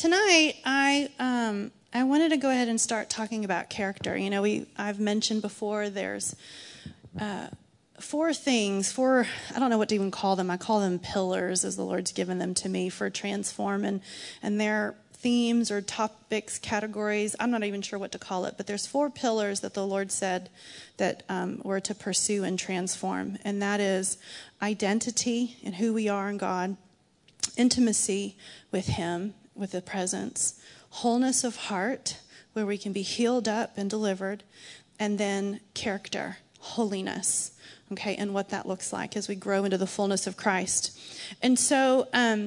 tonight I wanted to go ahead and start talking about character. You know, I've mentioned before there's four, I don't know what to even call them. I call them pillars as the Lord's given them to me for Transform, and they're themes or topics, categories. I'm not even sure what to call it, but there's 4 pillars that the Lord said that we're to pursue and transform, and that is identity and who we are in God, intimacy with Him, with the presence, wholeness of heart, where we can be healed up and delivered, and then character, holiness, okay, and what that looks like as we grow into the fullness of Christ. And so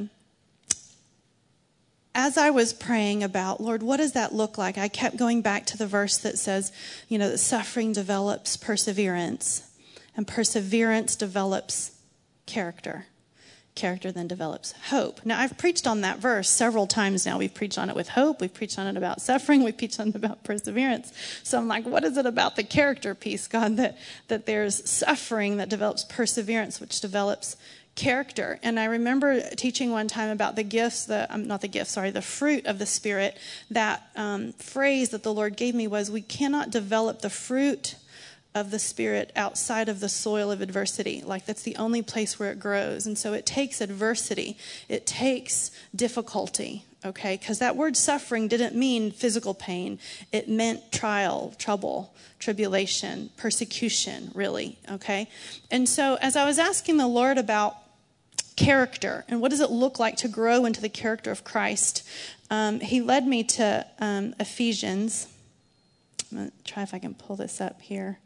as I was praying about, Lord, what does that look like? I kept going back to the verse that says, you know, that suffering develops perseverance, and perseverance develops character. Character then develops hope. Now, I've preached on that verse several times now. We've preached on it with hope. We've preached on it about suffering. We've preached on it about perseverance. So I'm like, what is it about the character piece, God, that there's suffering that develops perseverance, which develops character? And I remember teaching one time about the fruit of the Spirit. That phrase that the Lord gave me was, we cannot develop the fruit of the Spirit outside of the soil of adversity. Like, that's the only place where it grows. And so it takes adversity. It takes difficulty, okay? Because that word suffering didn't mean physical pain. It meant trial, trouble, tribulation, persecution, really, okay? And so as I was asking the Lord about character and what does it look like to grow into the character of Christ, He led me to Ephesians. I'm going to try if I can pull this up here.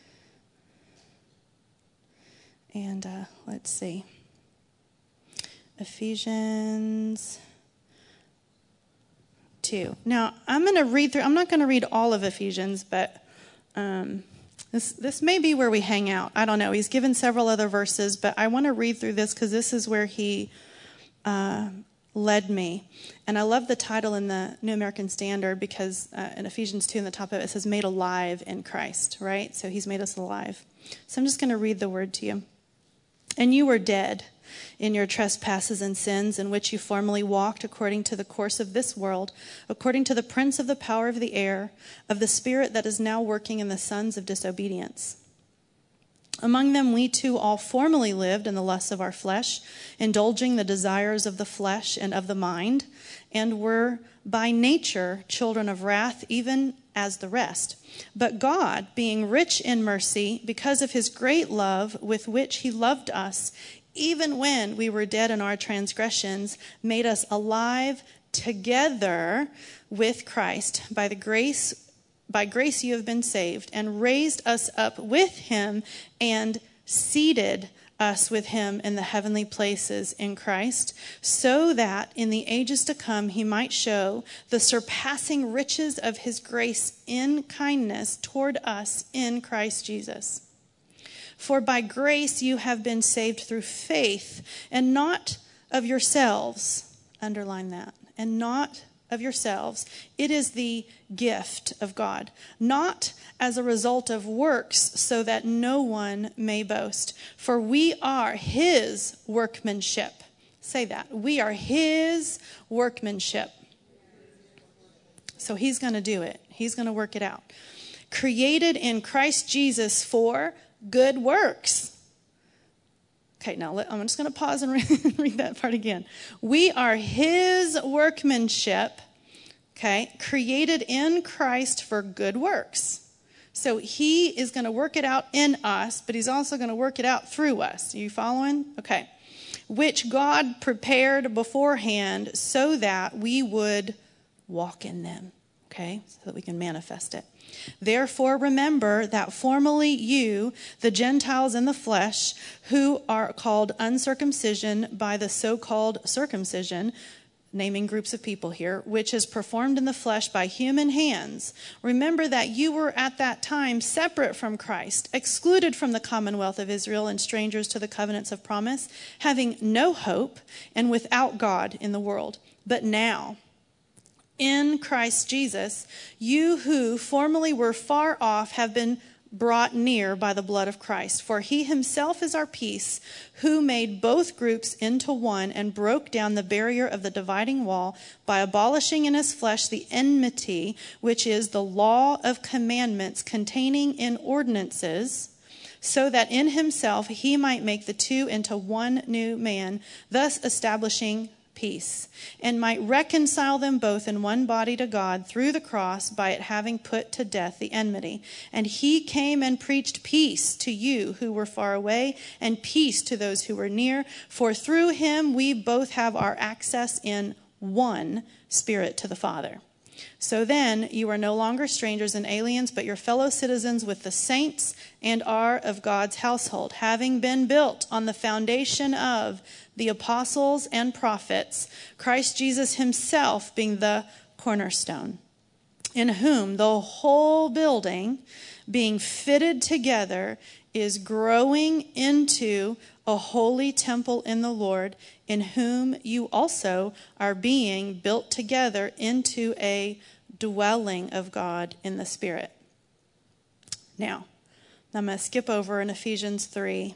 And let's see. Ephesians 2. Now, I'm going to read through. I'm not going to read all of Ephesians, but this may be where we hang out. I don't know. He's given several other verses, but I want to read through this because this is where He led me. And I love the title in the New American Standard because in Ephesians 2, in the top of it, it says, made alive in Christ, right? So He's made us alive. So I'm just going to read the word to you. And you were dead in your trespasses and sins, in which you formerly walked according to the course of this world, according to the prince of the power of the air, of the spirit that is now working in the sons of disobedience. Among them we too all formerly lived in the lusts of our flesh, indulging the desires of the flesh and of the mind, and were by nature children of wrath, even as the rest. But God, being rich in mercy, because of His great love with which He loved us, even when we were dead in our transgressions, made us alive together with Christ. By grace you have been saved, and raised us up with Him, and seated us with Him in the heavenly places in Christ, so that in the ages to come He might show the surpassing riches of His grace in kindness toward us in Christ Jesus. For by grace you have been saved through faith, and not of yourselves. Underline that. And not of yourselves. It is the gift of God, not as a result of works, so that no one may boast. For we are His workmanship. Say that. We are His workmanship. So He's going to do it. He's going to work it out. Created in Christ Jesus for good works. Okay, now I'm just going to pause and read that part again. We are His workmanship, okay, created in Christ for good works. So He is going to work it out in us, but He's also going to work it out through us. Are you following? Okay. Which God prepared beforehand so that we would walk in them, okay, so that we can manifest it. Therefore, remember that formerly you, the Gentiles in the flesh, who are called uncircumcision by the so-called circumcision, naming groups of people here, which is performed in the flesh by human hands. Remember that you were at that time separate from Christ, excluded from the commonwealth of Israel and strangers to the covenants of promise, having no hope and without God in the world. But now, in Christ Jesus, you who formerly were far off have been brought near by the blood of Christ. For he himself is our peace, who made both groups into one and broke down the barrier of the dividing wall by abolishing in his flesh the enmity, which is the law of commandments containing in ordinances, so that in himself he might make the two into one new man, thus establishing peace, and might reconcile them both in one body to God through the cross, by it having put to death the enmity. And he came and preached peace to you who were far away, and peace to those who were near. For through him we both have our access in one Spirit to the Father. So then you are no longer strangers and aliens, but your fellow citizens with the saints, and are of God's household, having been built on the foundation of the apostles and prophets, Christ Jesus himself being the cornerstone, in whom the whole building, being fitted together, is growing into a holy temple in the Lord, in whom you also are being built together into a dwelling of God in the Spirit. Now, I'm going to skip over in Ephesians 3.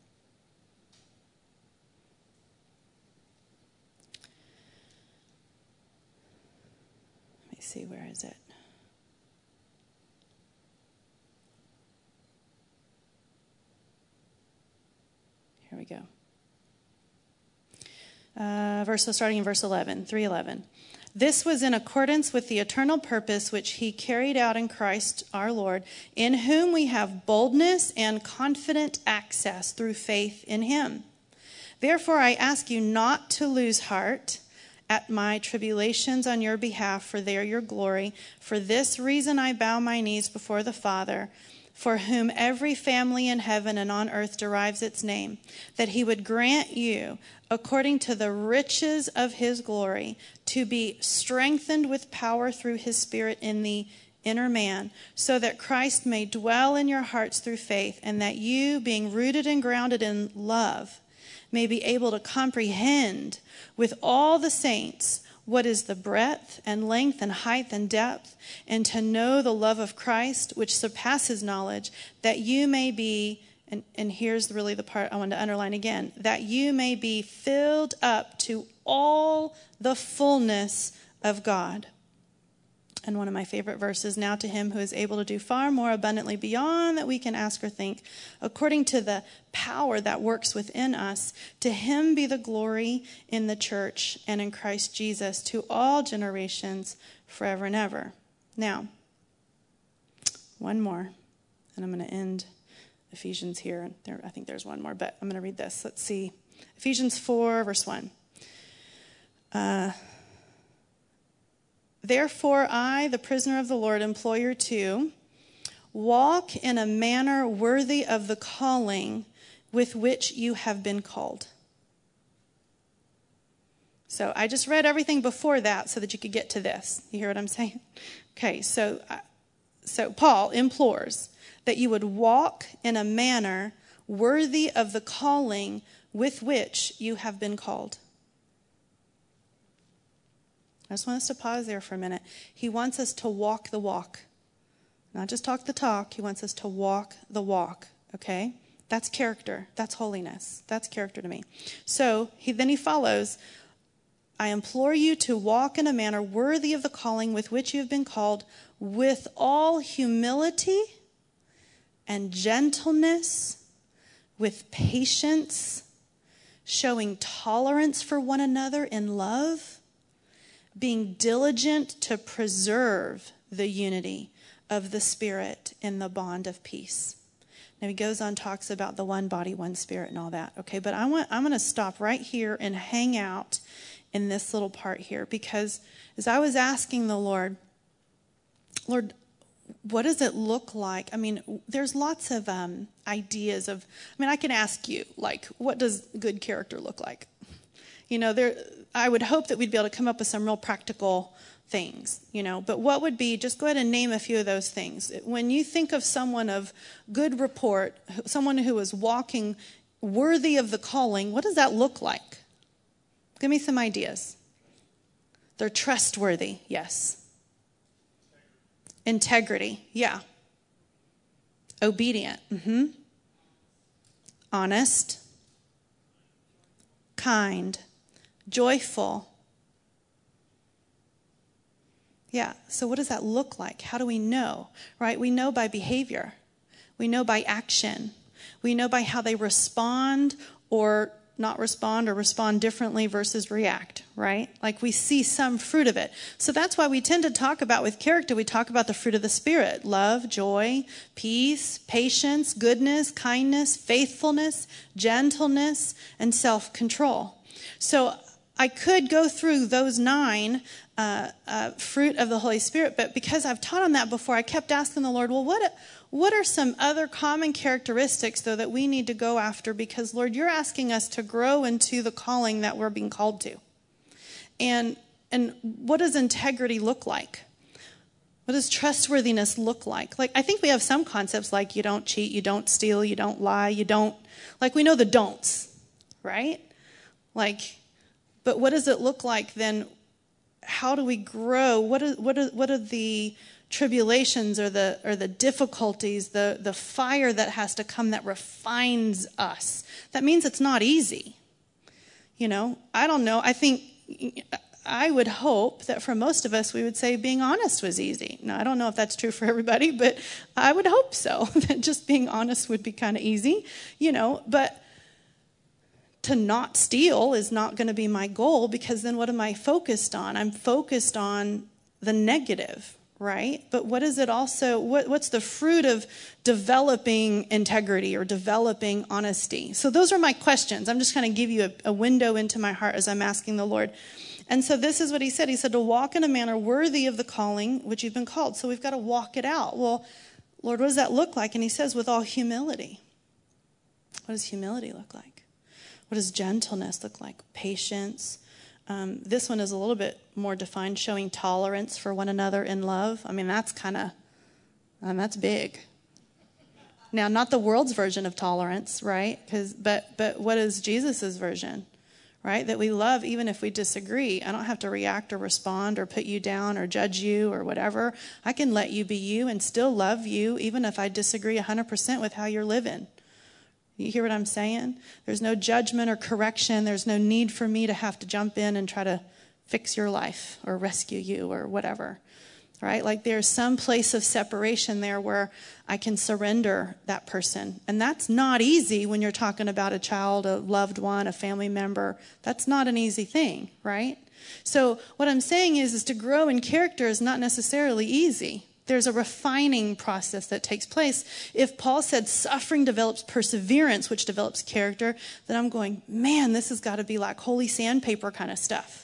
Let me see, where is it? Here we go. Starting in verse 11, 3:11. This was in accordance with the eternal purpose which he carried out in Christ our Lord, in whom we have boldness and confident access through faith in him. Therefore I ask you not to lose heart at my tribulations on your behalf, for they are your glory. For this reason I bow my knees before the Father, for whom every family in heaven and on earth derives its name, that he would grant you, according to the riches of his glory, to be strengthened with power through his Spirit in the inner man, so that Christ may dwell in your hearts through faith, and that you, being rooted and grounded in love, may be able to comprehend with all the saints what is the breadth and length and height and depth, and to know the love of Christ, which surpasses knowledge, that you may be, and here's really the part I want to underline again, that you may be filled up to all the fullness of God. And one of my favorite verses, now to him who is able to do far more abundantly beyond that we can ask or think, according to the power that works within us, to him be the glory in the church and in Christ Jesus to all generations forever and ever. Now, one more, and I'm going to end Ephesians here. I think there's one more, but I'm going to read this. Let's see. Ephesians 4, verse 1. Therefore, I, the prisoner of the Lord, implore you to walk in a manner worthy of the calling with which you have been called. So I just read everything before that so that you could get to this. You hear what I'm saying? Okay, so Paul implores that you would walk in a manner worthy of the calling with which you have been called. I just want us to pause there for a minute. He wants us to walk the walk. Not just talk the talk. He wants us to walk the walk. Okay? That's character. That's holiness. That's character to me. So then he follows, I implore you to walk in a manner worthy of the calling with which you have been called, with all humility and gentleness, with patience, showing tolerance for one another in love, being diligent to preserve the unity of the Spirit in the bond of peace. Now he goes on, talks about the one body, one Spirit and all that. Okay, but I'm going to stop right here and hang out in this little part here, because as I was asking the Lord, what does it look like? I mean, there's lots of ideas of, I can ask you, like, what does good character look like? I would hope that we'd be able to come up with some real practical things, But what would be, just go ahead and name a few of those things. When you think of someone of good report, someone who is walking worthy of the calling, what does that look like? Give me some ideas. They're trustworthy, yes. Integrity, yeah. Obedient. Honest. Kind. Joyful. Yeah, so what does that look like? How do we know, right? We know by behavior. We know by action. We know by how they respond or not respond or respond differently versus react, right? Like we see some fruit of it. So that's why we tend to talk about with character, we talk about the fruit of the Spirit: love, joy, peace, patience, goodness, kindness, faithfulness, gentleness, and self-control. So I could go through those 9 fruit of the Holy Spirit, but because I've taught on that before, I kept asking the Lord, well, what are some other common characteristics, though, that we need to go after? Because, Lord, you're asking us to grow into the calling that we're being called to. And what does integrity look like? What does trustworthiness look like? Like, I think we have some concepts like you don't cheat, you don't steal, you don't lie, you don't, like we know the don'ts, right? Like, but what does it look like then? How do we grow? What are the tribulations or the difficulties, the fire that has to come that refines us? That means it's not easy. I don't know. I would hope that for most of us, we would say being honest was easy. Now, I don't know if that's true for everybody, but I would hope so, that just being honest would be kind of easy, but to not steal is not going to be my goal, because then what am I focused on? I'm focused on the negative, right? But what is it also, what's the fruit of developing integrity or developing honesty? So those are my questions. I'm just going to give you a window into my heart as I'm asking the Lord. And so this is what he said. He said to walk in a manner worthy of the calling which you've been called. So we've got to walk it out. Well, Lord, what does that look like? And he says, with all humility. What does humility look like? What does gentleness look like? Patience. This one is a little bit more defined, showing tolerance for one another in love. I mean, that's that's big. Now, not the world's version of tolerance, right? But what is Jesus's version, right? That we love even if we disagree. I don't have to react or respond or put you down or judge you or whatever. I can let you be you and still love you even if I disagree 100% with how you're living. You hear what I'm saying? There's no judgment or correction. There's no need for me to have to jump in and try to fix your life or rescue you or whatever, right? Like there's some place of separation there where I can surrender that person. And that's not easy when you're talking about a child, a loved one, a family member. That's not an easy thing, right? So what I'm saying is to grow in character is not necessarily easy. There's a refining process that takes place. If Paul said suffering develops perseverance, which develops character, then I'm going, man, this has got to be like holy sandpaper kind of stuff.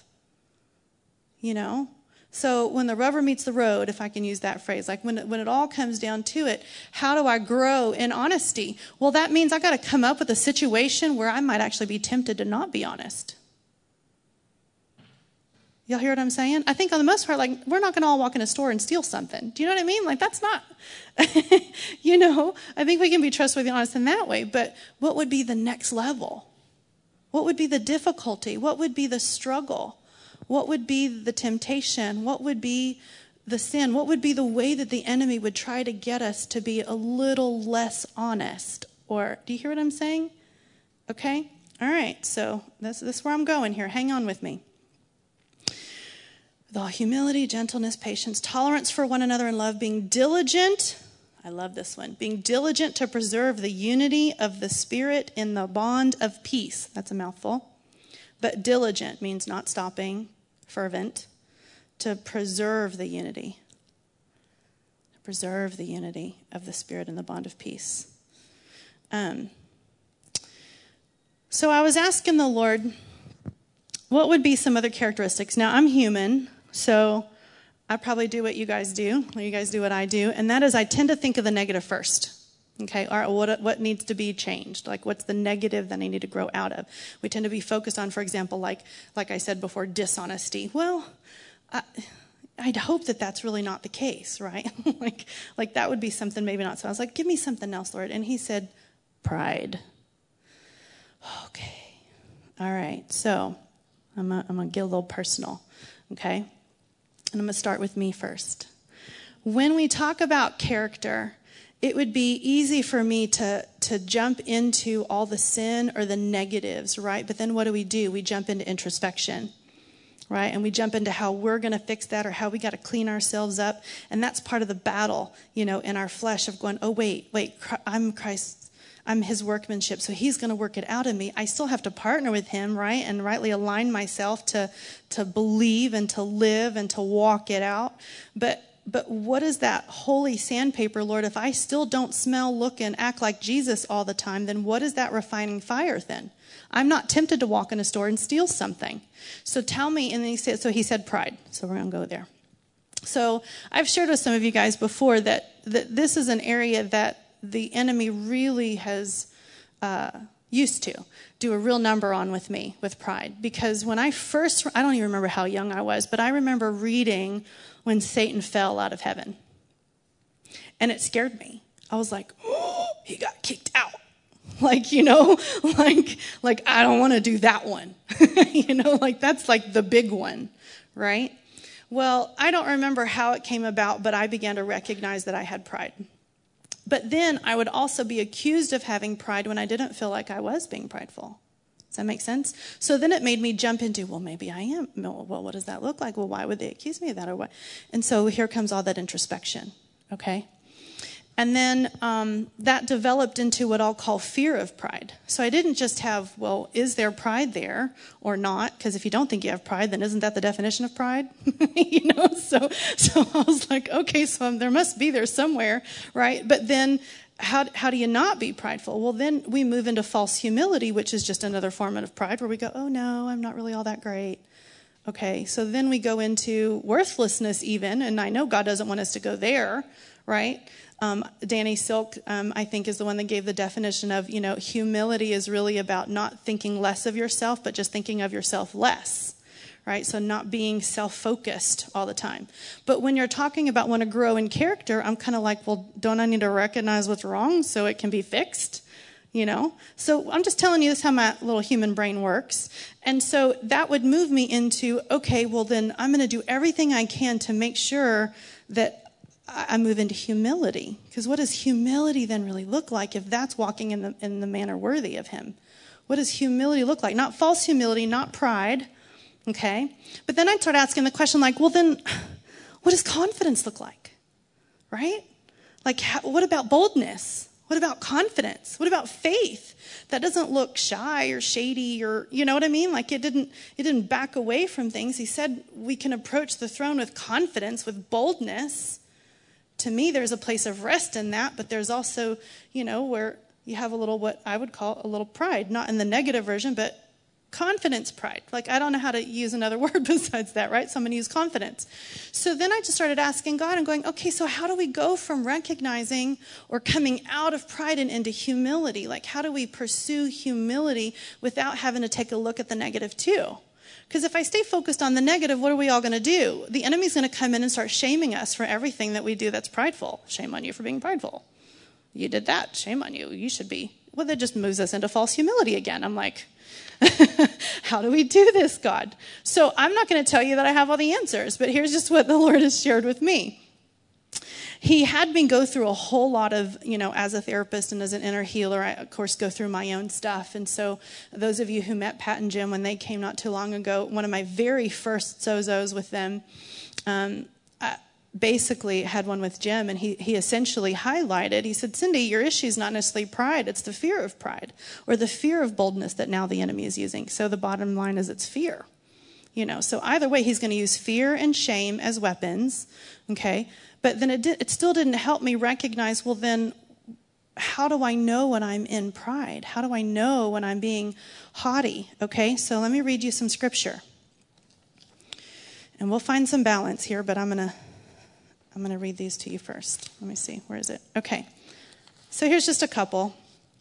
So when the rubber meets the road, if I can use that phrase, like when it all comes down to it, how do I grow in honesty? Well, that means I got to come up with a situation where I might actually be tempted to not be honest. Y'all hear what I'm saying? I think on the most part, like, we're not going to all walk in a store and steal something. Do you know what I mean? Like, that's not, I think we can be trustworthy and honest in that way. But what would be the next level? What would be the difficulty? What would be the struggle? What would be the temptation? What would be the sin? What would be the way that the enemy would try to get us to be a little less honest? Or, do you hear what I'm saying? Okay? All right. So this is where I'm going here. Hang on with me. With all humility, gentleness, patience, tolerance for one another in love, being diligent. I love this one. Being diligent to preserve the unity of the Spirit in the bond of peace. That's a mouthful. But diligent means not stopping, fervent. To preserve the unity. Preserve the unity of the Spirit in the bond of peace. So I was asking the Lord, what would be some other characteristics? Now, I'm human. So I probably do what you guys do, or you guys do what I do, and that is I tend to think of the negative first. Okay, all right, what needs to be changed? Like, what's the negative that I need to grow out of? We tend to be focused on, for example, like I said before, dishonesty. Well, I'd hope that that's really not the case, right? like that would be something maybe not so. I was like, give me something else, Lord. And he said, pride. Okay, all right, so I'm gonna get a little personal, okay? And I'm going to start with me first. When we talk about character, it would be easy for me to jump into all the sin or the negatives, right? But then what do? We jump into introspection, right? And we jump into how we're going to fix that or how we got to clean ourselves up. And that's part of the battle, in our flesh of going, oh, wait, I'm Christ. I'm his workmanship, so he's going to work it out in me. I still have to partner with him, right? And rightly align myself to believe and to live and to walk it out. But what is that holy sandpaper, Lord? If I still don't smell, look, and act like Jesus all the time, then what is that refining fire then? I'm not tempted to walk in a store and steal something. So tell me, and then he said pride. So we're going to go there. So I've shared with some of you guys before that this is an area that the enemy really has used to do a real number on with me, with pride. Because when I don't even remember how young I was, but I remember reading when Satan fell out of heaven. And it scared me. I was like, oh, he got kicked out. Like, I don't want to do that one. That's like the big one, right? Well, I don't remember how it came about, but I began to recognize that I had pride. But then I would also be accused of having pride when I didn't feel like I was being prideful. Does that make sense? So then it made me jump into, well, maybe I am. Well, what does that look like? Well, why would they accuse me of that or what? And so here comes all that introspection, okay? And then that developed into what I'll call fear of pride. So I didn't just have, well, is there pride there or not? Because if you don't think you have pride, then isn't that the definition of pride? So I was like, okay, so there must be there somewhere, right? But then how do you not be prideful? Well, then we move into false humility, which is just another form of pride where we go, oh, no, I'm not really all that great. Okay, so then we go into worthlessness even, and I know God doesn't want us to go there, right? Danny Silk, I think, is the one that gave the definition of, humility is really about not thinking less of yourself, but just thinking of yourself less, right? So not being self-focused all the time. But when you're talking about want to grow in character, I'm kind of like, well, don't I need to recognize what's wrong so it can be fixed? So I'm just telling you this is how my little human brain works. And so that would move me into, okay, well then I'm going to do everything I can to make sure that I move into humility. Because what does humility then really look like if that's walking in the manner worthy of him? What does humility look like? Not false humility, not pride, okay? But then I'd start asking the question like, well then, what does confidence look like, right? Like, what about boldness? What about confidence? What about faith? That doesn't look shy or shady or, you know what I mean? Like it didn't back away from things. He said we can approach the throne with confidence, with boldness. To me, there's a place of rest in that, but there's also, where you have a little, what I would call a little pride, not in the negative version, but confidence pride. Like, I don't know how to use another word besides that, right? So I'm going to use confidence. So then I just started asking God and going, okay, so how do we go from recognizing or coming out of pride and into humility? Like, how do we pursue humility without having to take a look at the negative too? Because if I stay focused on the negative, what are we all going to do? The enemy's going to come in and start shaming us for everything that we do that's prideful. Shame on you for being prideful. You did that. Shame on you. You should be. Well, that just moves us into false humility again. I'm like, how do we do this, God? So I'm not going to tell you that I have all the answers, but here's just what the Lord has shared with me. He had me go through a whole lot of, as a therapist and as an inner healer, I, of course, go through my own stuff. And so those of you who met Pat and Jim when they came not too long ago, one of my very first Sozos with them, basically had one with Jim, and he essentially highlighted, he said, Cindy, your issue is not necessarily pride, it's the fear of pride, or the fear of boldness that now the enemy is using. So the bottom line is it's fear. So either way, he's going to use fear and shame as weapons, okay? But then it still didn't help me recognize, well then, how do I know when I'm in pride? How do I know when I'm being haughty? Okay, so let me read you some scripture. And we'll find some balance here, but I'm going to read these to you first. Let me see. Where is it? Okay. So here's just a couple.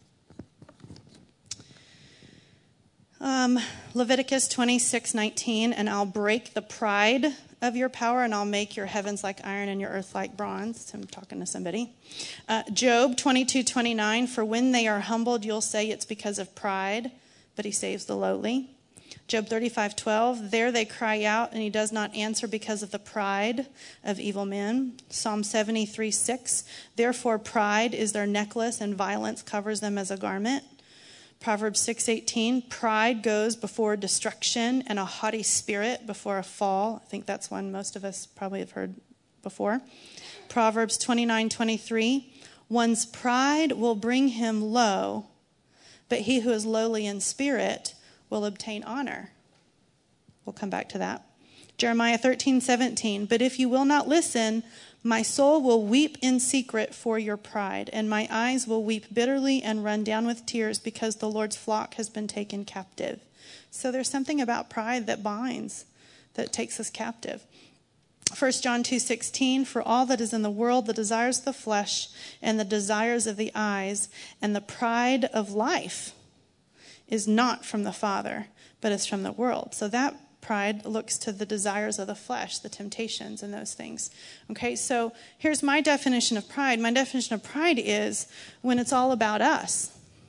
Leviticus 26:19, and I'll break the pride of your power, and I'll make your heavens like iron and your earth like bronze. I'm talking to somebody. Job 22:29, for when they are humbled, you'll say it's because of pride, but he saves the lowly. Job 35:12, there they cry out, and he does not answer because of the pride of evil men. Psalm 73:6, therefore pride is their necklace, and violence covers them as a garment. Proverbs 6:18, pride goes before destruction, and a haughty spirit before a fall. I think that's one most of us probably have heard before. Proverbs 29:23, one's pride will bring him low, but he who is lowly in spirit will obtain honor. We'll come back to that. Jeremiah 13:17, but if you will not listen, my soul will weep in secret for your pride, and my eyes will weep bitterly and run down with tears because the Lord's flock has been taken captive. So there's something about pride that binds, that takes us captive. 1 John 2:16, for all that is in the world, the desires of the flesh and the desires of the eyes and the pride of life is not from the Father, but is from the world. So that pride looks to the desires of the flesh, the temptations and those things. Okay, so here's my definition of pride. My definition of pride is when it's all about us.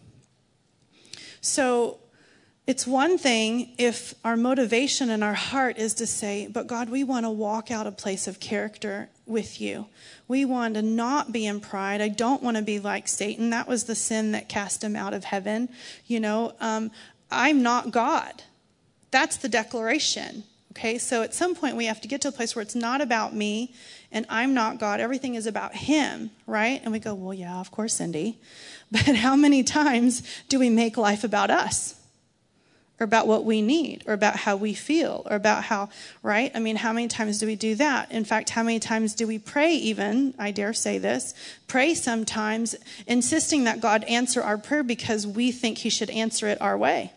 So it's one thing if our motivation in our heart is to say, but God, we want to walk out a place of character with you. We want to not be in pride. I don't want to be like Satan. That was the sin that cast him out of heaven. I'm not God. That's the declaration. Okay, so at some point we have to get to a place where it's not about me and I'm not God. Everything is about him, right? And we go, well, yeah, of course, Cindy. But how many times do we make life about us? Or about what we need, or about how we feel, or about how, right? I mean, how many times do we do that? In fact, how many times do we pray even, I dare say this, pray sometimes, insisting that God answer our prayer because we think he should answer it our way?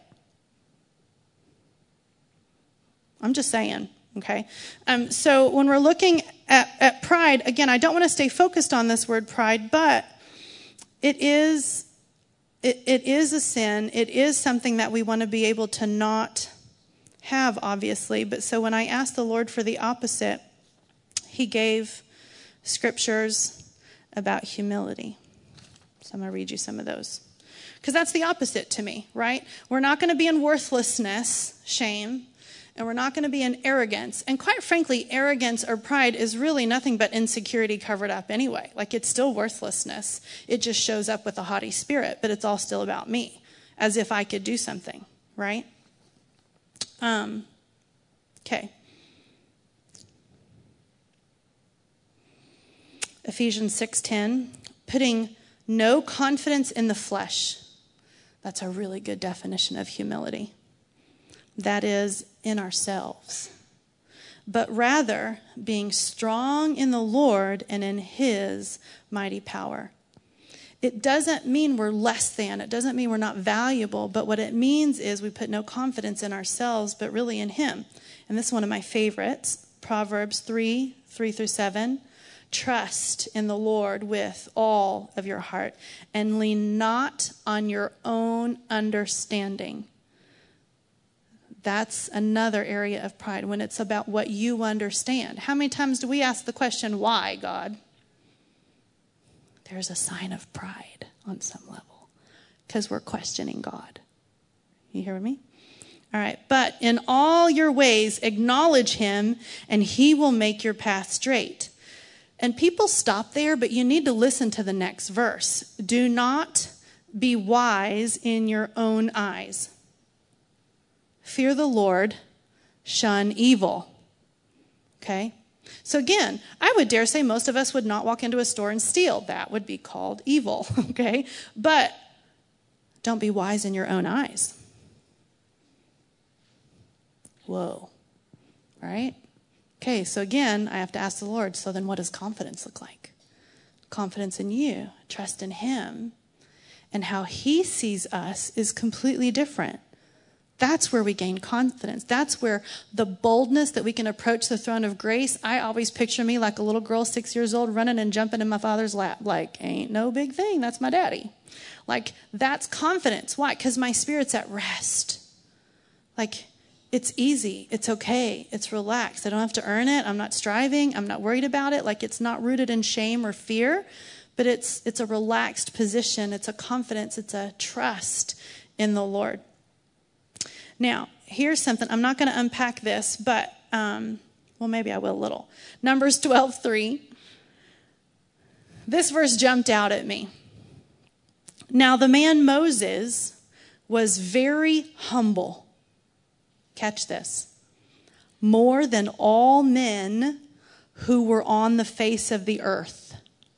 I'm just saying, okay? So when we're looking at pride, again, I don't want to stay focused on this word pride, but it is a sin. It is something that we want to be able to not have, obviously. But so when I asked the Lord for the opposite, he gave scriptures about humility. So I'm going to read you some of those. Because that's the opposite to me, right? We're not going to be in worthlessness, shame, and we're not going to be in arrogance. And quite frankly, arrogance or pride is really nothing but insecurity covered up anyway. Like, it's still worthlessness. It just shows up with a haughty spirit, but it's all still about me, as if I could do something, right? Okay. Ephesians 6:10, putting no confidence in the flesh. That's a really good definition of humility. That is, in ourselves, but rather being strong in the Lord and in his mighty power. It doesn't mean we're less than. It doesn't mean we're not valuable. But what it means is we put no confidence in ourselves, but really in him. And this is one of my favorites, Proverbs 3:3-7. Trust in the Lord with all of your heart and lean not on your own understanding. That's another area of pride, when it's about what you understand. How many times do we ask the question, why, God? There's a sign of pride on some level because we're questioning God. You hear me? All right. But in all your ways, acknowledge him, and he will make your path straight. And people stop there, but you need to listen to the next verse. Do not be wise in your own eyes. Fear the Lord, shun evil. Okay? So again, I would dare say most of us would not walk into a store and steal. That would be called evil. Okay? But don't be wise in your own eyes. Whoa. All right? Okay, so again, I have to ask the Lord, so then what does confidence look like? Confidence in you, trust in him, and how he sees us is completely different. That's where we gain confidence. That's where the boldness that we can approach the throne of grace. I always picture me like a little girl, 6 years old, running and jumping in my father's lap. Like, ain't no big thing. That's my daddy. Like, that's confidence. Why? Because my spirit's at rest. Like, it's easy. It's okay. It's relaxed. I don't have to earn it. I'm not striving. I'm not worried about it. Like, it's not rooted in shame or fear, but it's a relaxed position. It's a confidence. It's a trust in the Lord. Now, here's something. I'm not going to unpack this, but, maybe I will a little. Numbers 12:3. This verse jumped out at me. Now, the man Moses was very humble. Catch this. More than all men who were on the face of the earth.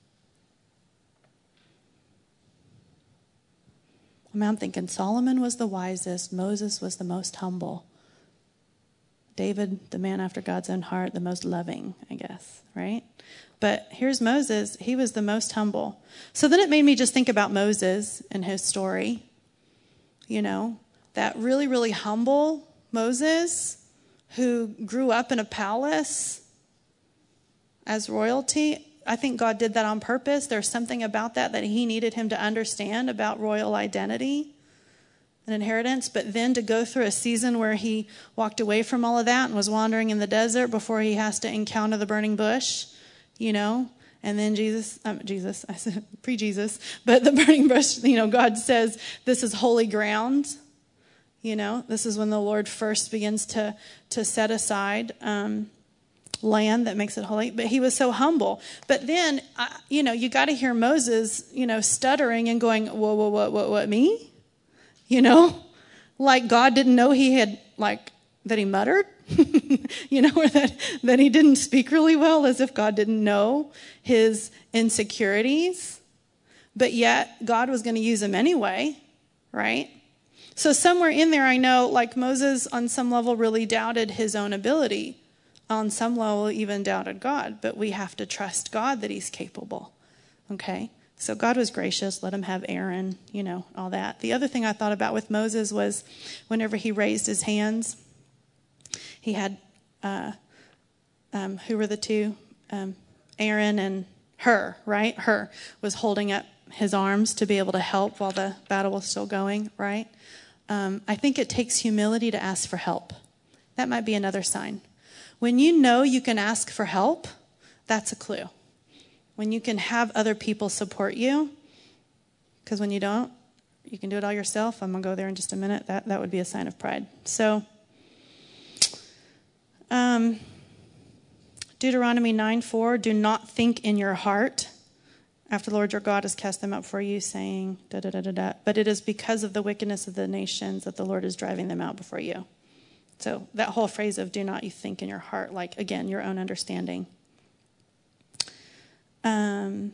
I'm thinking Solomon was the wisest. Moses was the most humble. David, the man after God's own heart, the most loving, I guess, right? But here's Moses. He was the most humble. So then it made me just think about Moses and his story. You know, that really, really humble Moses who grew up in a palace as royalty. I think God did that on purpose. There's something about that he needed him to understand about royal identity and inheritance. But then to go through a season where he walked away from all of that and was wandering in the desert before he has to encounter the burning bush, you know. And then I said pre-Jesus, but the burning bush, you know, God says this is holy ground. You know, this is when the Lord first begins to set aside land that makes it holy. But he was so humble. But then, you know, you got to hear Moses, you know, stuttering and going, whoa, what, me? You know, like God didn't know he had, like, that he muttered, you know, or that he didn't speak really well, as if God didn't know his insecurities. But yet God was going to use him anyway, right? So somewhere in there, I know, like, Moses on some level really doubted his own ability. On some level, even doubted God. But we have to trust God that he's capable. Okay? So God was gracious, let him have Aaron, you know, all that. The other thing I thought about with Moses was whenever he raised his hands, he had, who were the two? Aaron and Hur, right? Hur was holding up his arms to be able to help while the battle was still going, right? I think it takes humility to ask for help. That might be another sign. When you know you can ask for help, that's a clue. When you can have other people support you, because when you don't, you can do it all yourself. I'm going to go there in just a minute. That would be a sign of pride. So, Deuteronomy 9:4, do not think in your heart, after the Lord your God has cast them out for you, saying, but it is because of the wickedness of the nations that the Lord is driving them out before you. So that whole phrase of do not you think in your heart, like, again, your own understanding. 2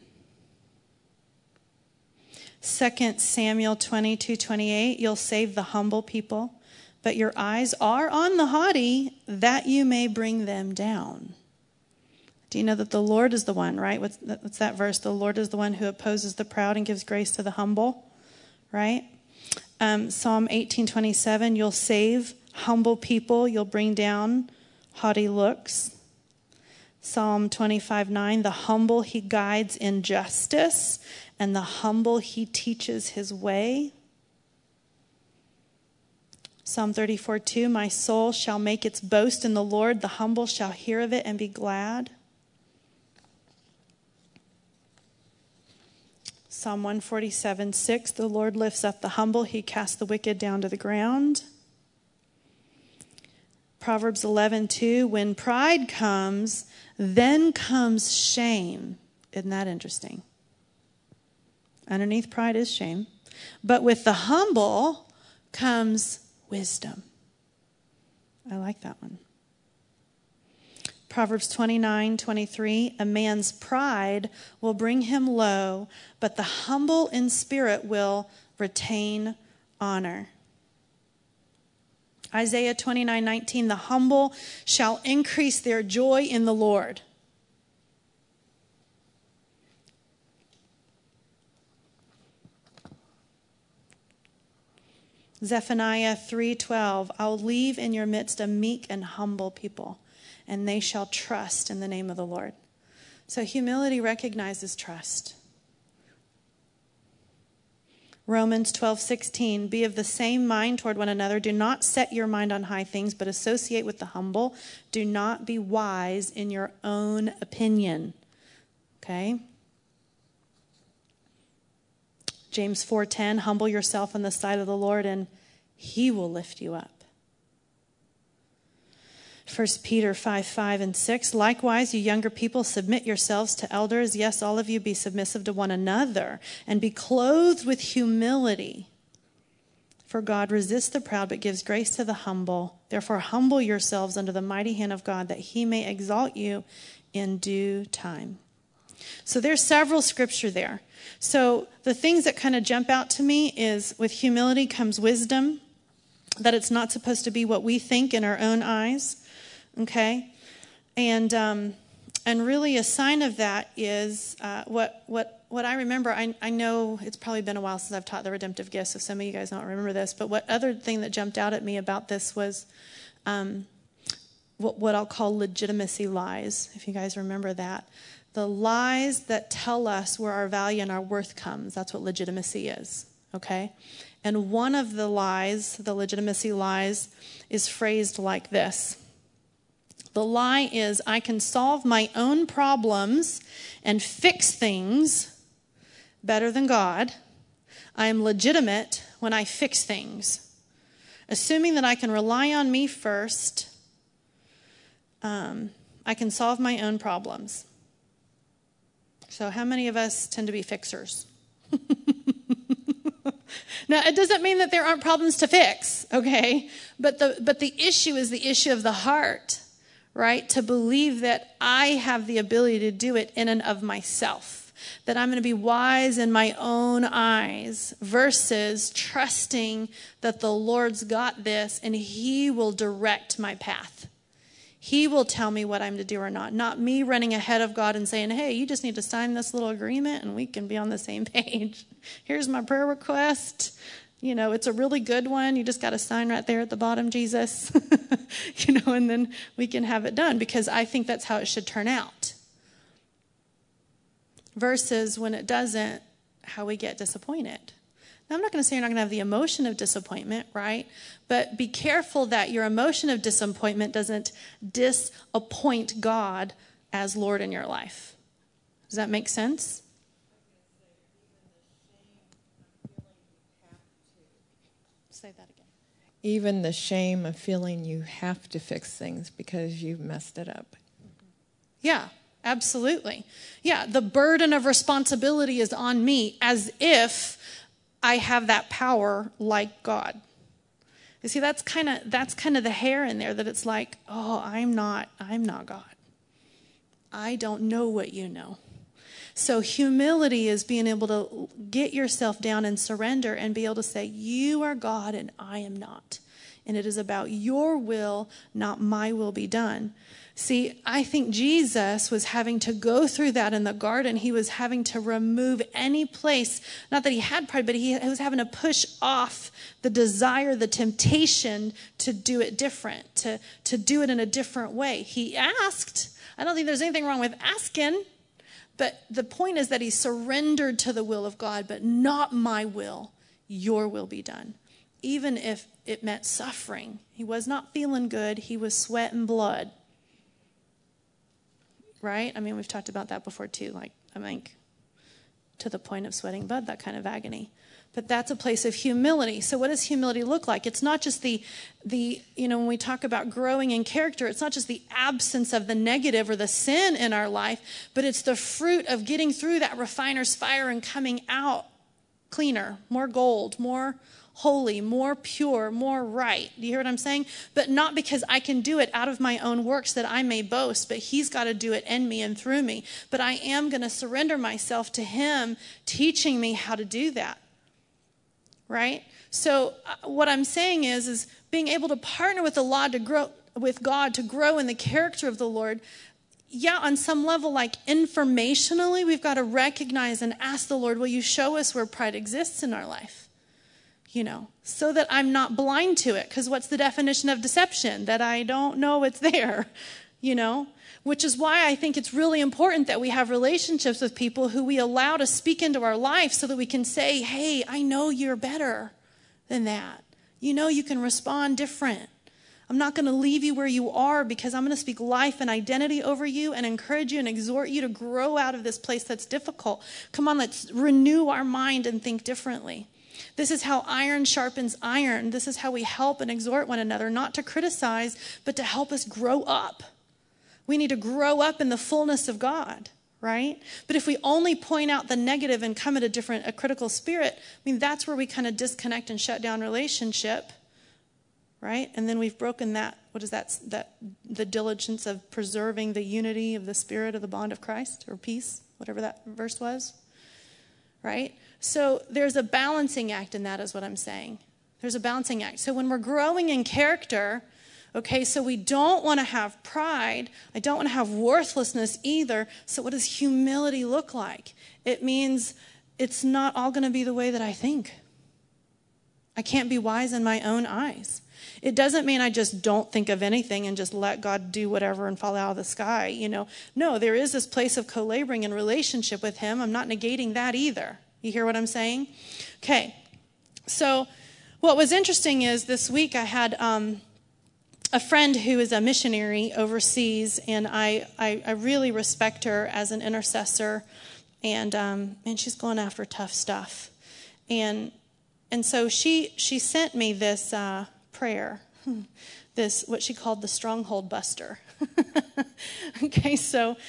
Samuel 22:28, you'll save the humble people, but your eyes are on the haughty, that you may bring them down. Do you know that the Lord is the one, right? What's that verse? The Lord is the one who opposes the proud and gives grace to the humble, right? Psalm 18:27, you'll save humble people, you'll bring down haughty looks. Psalm 25:9, the humble he guides in justice, and the humble he teaches his way. Psalm 34:2, my soul shall make its boast in the Lord, the humble shall hear of it and be glad. Psalm 147:6, the Lord lifts up the humble, he casts the wicked down to the ground. Proverbs 11:2, when pride comes, then comes shame. Isn't that interesting? Underneath pride is shame. But with the humble comes wisdom. I like that one. Proverbs 29:23, a man's pride will bring him low, but the humble in spirit will retain honor. Isaiah 29:19, the humble shall increase their joy in the Lord. Zephaniah 3:12, I'll leave in your midst a meek and humble people, and they shall trust in the name of the Lord. So humility recognizes trust. Romans 12:16, be of the same mind toward one another. Do not set your mind on high things, but associate with the humble. Do not be wise in your own opinion. Okay? James 4:10, humble yourself in the sight of the Lord, and he will lift you up. 1 Peter 5:5-6. Likewise, you younger people, submit yourselves to elders. Yes, all of you be submissive to one another and be clothed with humility. For God resists the proud but gives grace to the humble. Therefore, humble yourselves under the mighty hand of God that he may exalt you in due time. So there's several scripture there. So the things that kind of jump out to me is with humility comes wisdom, that it's not supposed to be what we think in our own eyes. Okay? And really a sign of that is what I remember. I know it's probably been a while since I've taught the redemptive gifts, so some of you guys don't remember this. But what other thing that jumped out at me about this was what I'll call legitimacy lies, if you guys remember that. The lies that tell us where our value and our worth comes. That's what legitimacy is, okay? And one of the lies, the legitimacy lies, is phrased like this. The lie is, I can solve my own problems and fix things better than God. I am legitimate when I fix things. Assuming that I can rely on me first, I can solve my own problems. So how many of us tend to be fixers? Now, it doesn't mean that there aren't problems to fix, okay? But the issue is the issue of the heart, right? To believe that I have the ability to do it in and of myself. That I'm going to be wise in my own eyes versus trusting that the Lord's got this and he will direct my path. He will tell me what I'm to do or not. Not me running ahead of God and saying, hey, you just need to sign this little agreement and we can be on the same page. Here's my prayer request. You know, it's a really good one. You just got to sign right there at the bottom, Jesus. And then we can have it done, because I think that's how it should turn out. Versus when it doesn't, how we get disappointed. Now, I'm not going to say you're not going to have the emotion of disappointment, right? But be careful that your emotion of disappointment doesn't disappoint God as Lord in your life. Does that make sense? Say that again. Even the shame of feeling you have to fix things because you've messed it up. Yeah, absolutely. Yeah, the burden of responsibility is on me as if I have that power like God. You see, that's kind of the hair in there, that it's like, oh, I'm not God. I don't know what you know. So humility is being able to get yourself down and surrender and be able to say, you are God and I am not. And it is about your will, not my will be done. See, I think Jesus was having to go through that in the garden. He was having to remove any place, not that he had pride, but he was having to push off the desire, the temptation to do it different, to do it in a different way. He asked. I don't think there's anything wrong with asking, but the point is that he surrendered to the will of God, but not my will, your will be done. Even if it meant suffering. He was not feeling good. He was sweat and blood. Right? I mean, we've talked about that before too. Like, I think to the point of sweating blood, that kind of agony. But that's a place of humility. So what does humility look like? It's not just the when we talk about growing in character, it's not just the absence of the negative or the sin in our life, but it's the fruit of getting through that refiner's fire and coming out cleaner, more gold, more holy, more pure, more right. Do you hear what I'm saying? But not because I can do it out of my own works that I may boast, but he's got to do it in me and through me. But I am going to surrender myself to him, teaching me how to do that. Right? So what I'm saying is being able to partner with the Lord to grow, with God to grow in the character of the Lord. Yeah, on some level, like informationally, we've got to recognize and ask the Lord, will you show us where pride exists in our life? So that I'm not blind to it. Because what's the definition of deception? That I don't know it's there, Which is why I think it's really important that we have relationships with people who we allow to speak into our life so that we can say, hey, I know you're better than that. You can respond different. I'm not going to leave you where you are, because I'm going to speak life and identity over you and encourage you and exhort you to grow out of this place that's difficult. Come on, let's renew our mind and think differently. This is how iron sharpens iron. This is how we help and exhort one another, not to criticize, but to help us grow up. We need to grow up in the fullness of God, right? But if we only point out the negative and come at a critical spirit, I mean, that's where we kind of disconnect and shut down relationship, right? And then we've broken that, what is that, the diligence of preserving the unity of the Spirit of the bond of Christ, or peace, whatever that verse was, right? So there's a balancing act in that, is what I'm saying. There's a balancing act. So when we're growing in character, okay, so we don't want to have pride. I don't want to have worthlessness either. So what does humility look like? It means it's not all going to be the way that I think. I can't be wise in my own eyes. It doesn't mean I just don't think of anything and just let God do whatever and fall out of the sky, you know. No, there is this place of co-laboring in relationship with him. I'm not negating that either. You hear what I'm saying? Okay, so what was interesting is this week I had a friend who is a missionary overseas, and I really respect her as an intercessor, and she's going after tough stuff. And so she sent me this prayer, this what she called the stronghold buster. Okay, so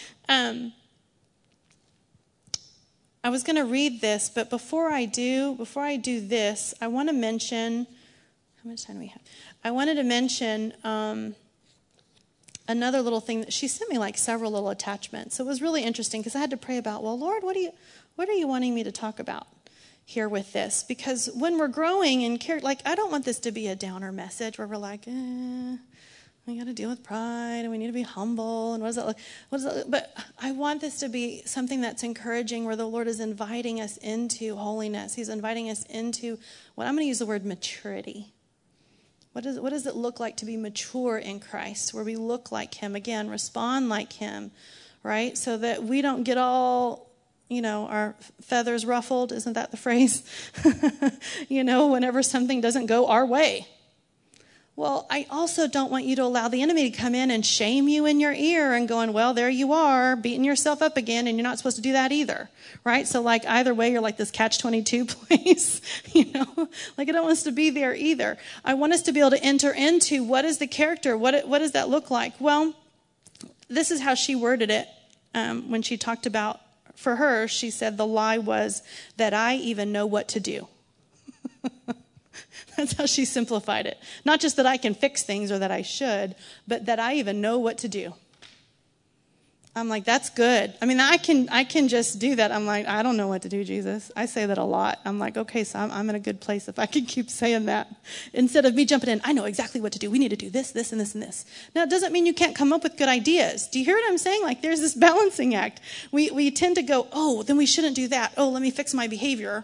I was going to read this, but before I do this, I want to mention, how much time do we have? I wanted to mention another little thing that she sent me, like several little attachments. So it was really interesting because I had to pray about, well, Lord, what are you wanting me to talk about here with this? Because when we're growing in character, like, I don't want this to be a downer message where we're like, we got to deal with pride and we need to be humble and what does that look? But I want this to be something that's encouraging, where the Lord is inviting us into holiness. He's inviting us into what I'm going to use the word maturity. What does it look like to be mature in Christ, where we look like him, again, respond like him, right? So that we don't get all, our feathers ruffled. Isn't that the phrase? Whenever something doesn't go our way. Well, I also don't want you to allow the enemy to come in and shame you in your ear and going, well, there you are, beating yourself up again, and you're not supposed to do that either, right? So, like, either way, you're like this catch-22 place, Like, I don't want us to be there either. I want us to be able to enter into what is the character, what does that look like? Well, this is how she worded it when she talked about, for her, she said the lie was that I even know what to do. That's how she simplified it. Not just that I can fix things or that I should, but that I even know what to do. I'm like, that's good. I mean, I can just do that. I'm like, I don't know what to do, Jesus. I say that a lot. I'm like, okay, so I'm in a good place if I can keep saying that. Instead of me jumping in, I know exactly what to do. We need to do this, this, and this, and this. Now, it doesn't mean you can't come up with good ideas. Do you hear what I'm saying? Like, there's this balancing act. We tend to go, oh, then we shouldn't do that. Oh, let me fix my behavior.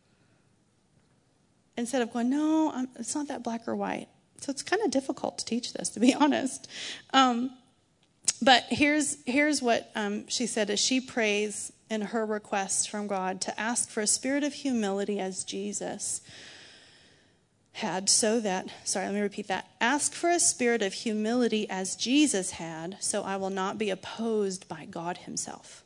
Instead of going, no, it's not that black or white. So it's kind of difficult to teach this, to be honest. But here's what she said as she prays in her request from God to ask for a spirit of humility as Jesus had, let me repeat that. Ask for a spirit of humility as Jesus had, so I will not be opposed by God himself.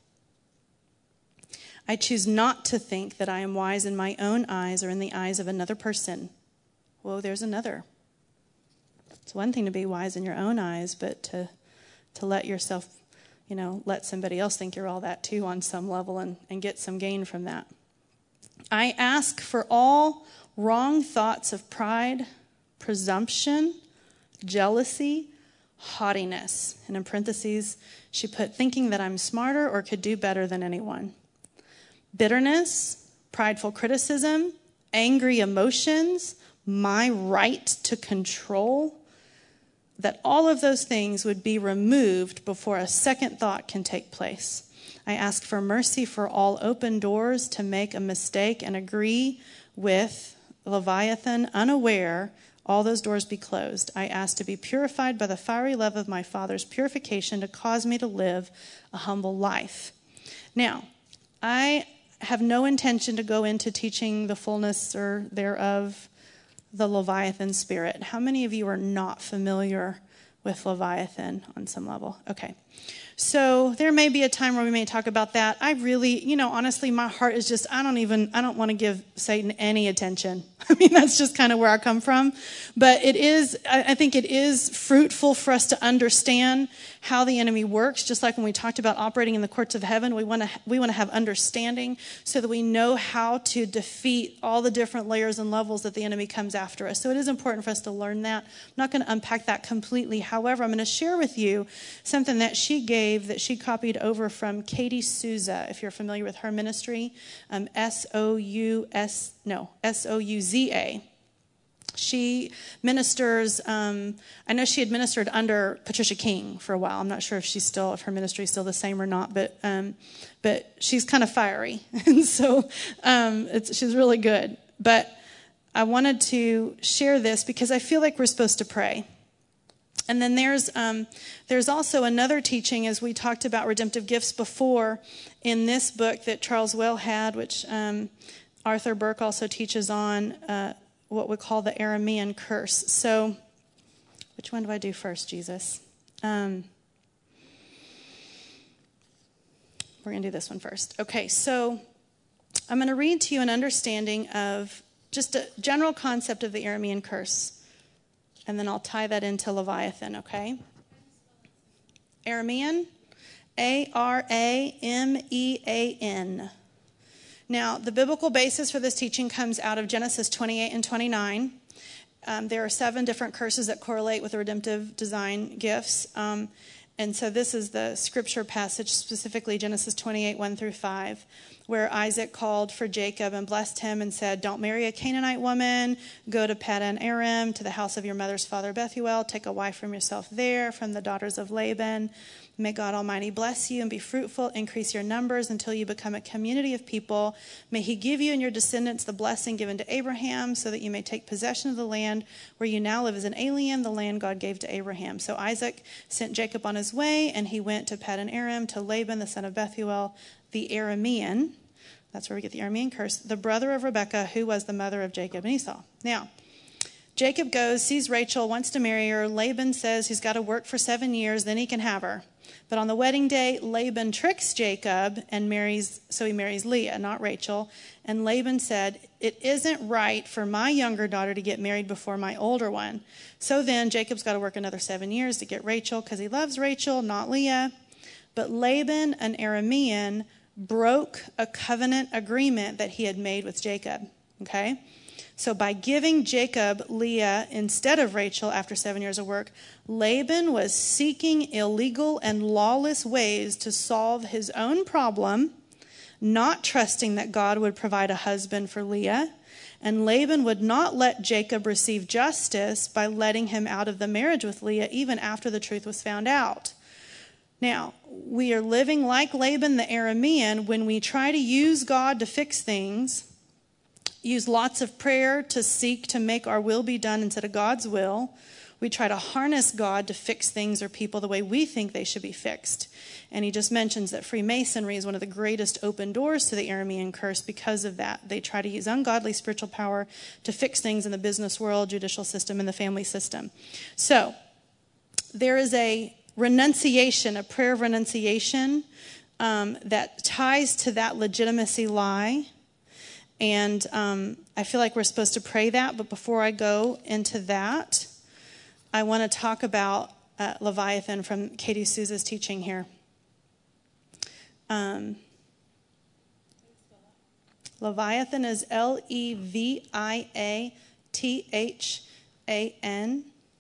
I choose not to think that I am wise in my own eyes or in the eyes of another person. Whoa, there's another. It's one thing to be wise in your own eyes, but to let yourself, let somebody else think you're all that too on some level and get some gain from that. I ask for all wrong thoughts of pride, presumption, jealousy, haughtiness. And in parentheses, she put thinking that I'm smarter or could do better than anyone. Bitterness, prideful criticism, angry emotions, my right to control, that all of those things would be removed before a second thought can take place. I ask for mercy for all open doors to make a mistake and agree with Leviathan unaware, all those doors be closed. I ask to be purified by the fiery love of my Father's purification to cause me to live a humble life. Now, I have no intention to go into teaching the fullness or thereof the Leviathan spirit. How many of you are not familiar with Leviathan on some level? Okay. So there may be a time where we may talk about that. I really, honestly, my heart is just, I don't want to give Satan any attention. I mean, that's just kind of where I come from. But I think it is fruitful for us to understand how the enemy works. Just like when we talked about operating in the courts of heaven, we want to have understanding so that we know how to defeat all the different layers and levels that the enemy comes after us. So it is important for us to learn that. I'm not going to unpack that completely. However, I'm going to share with you something that she gave that she copied over from Katie Souza, if you're familiar with her ministry, Souza. She ministers, I know she had ministered under Patricia King for a while. I'm not sure if her ministry is still the same or not, but she's kind of fiery. And so she's really good. But I wanted to share this because I feel like we're supposed to pray. And then there's also another teaching, as we talked about redemptive gifts before, in this book that Charles Well had, which Arthur Burke also teaches on, what we call the Aramean curse. So, which one do I do first, Jesus? We're going to do this one first. Okay, so I'm going to read to you an understanding of just a general concept of the Aramean curse. And then I'll tie that into Leviathan, okay? Aramean, Aramean. Now, the biblical basis for this teaching comes out of Genesis 28 and 29. There are 7 different curses that correlate with the redemptive design gifts. And so this is the scripture passage, specifically Genesis 28, 1 through 5, where Isaac called for Jacob and blessed him and said, "Don't marry a Canaanite woman. Go to Paddan Aram, to the house of your mother's father Bethuel. Take a wife from yourself there, from the daughters of Laban. May God Almighty bless you and be fruitful, increase your numbers until you become a community of people. May he give you and your descendants the blessing given to Abraham, so that you may take possession of the land where you now live as an alien, the land God gave to Abraham." So Isaac sent Jacob on his way, and he went to Paddan Aram, to Laban, the son of Bethuel, the Aramean. That's where we get the Aramean curse, the brother of Rebekah, who was the mother of Jacob and Esau. Now, Jacob goes, sees Rachel, wants to marry her. Laban says he's got to work for 7 years, then he can have her. But on the wedding day, Laban tricks Jacob and marries Leah, not Rachel. And Laban said, "It isn't right for my younger daughter to get married before my older one." So then Jacob's got to work another 7 years to get Rachel because he loves Rachel, not Leah. But Laban, an Aramean, broke a covenant agreement that he had made with Jacob. Okay? So by giving Jacob Leah instead of Rachel after 7 years of work, Laban was seeking illegal and lawless ways to solve his own problem, not trusting that God would provide a husband for Leah. And Laban would not let Jacob receive justice by letting him out of the marriage with Leah, even after the truth was found out. Now, we are living like Laban the Aramean when we try to use God to fix things, use lots of prayer to seek to make our will be done instead of God's will. We try to harness God to fix things or people the way we think they should be fixed. And he just mentions that Freemasonry is one of the greatest open doors to the Aramean curse because of that. They try to use ungodly spiritual power to fix things in the business world, judicial system, and the family system. So, there is a renunciation, a prayer of renunciation that ties to that legitimacy lie. And I feel like we're supposed to pray that. But before I go into that, I want to talk about Leviathan from Katie Souza's teaching here. Leviathan is Leviathan.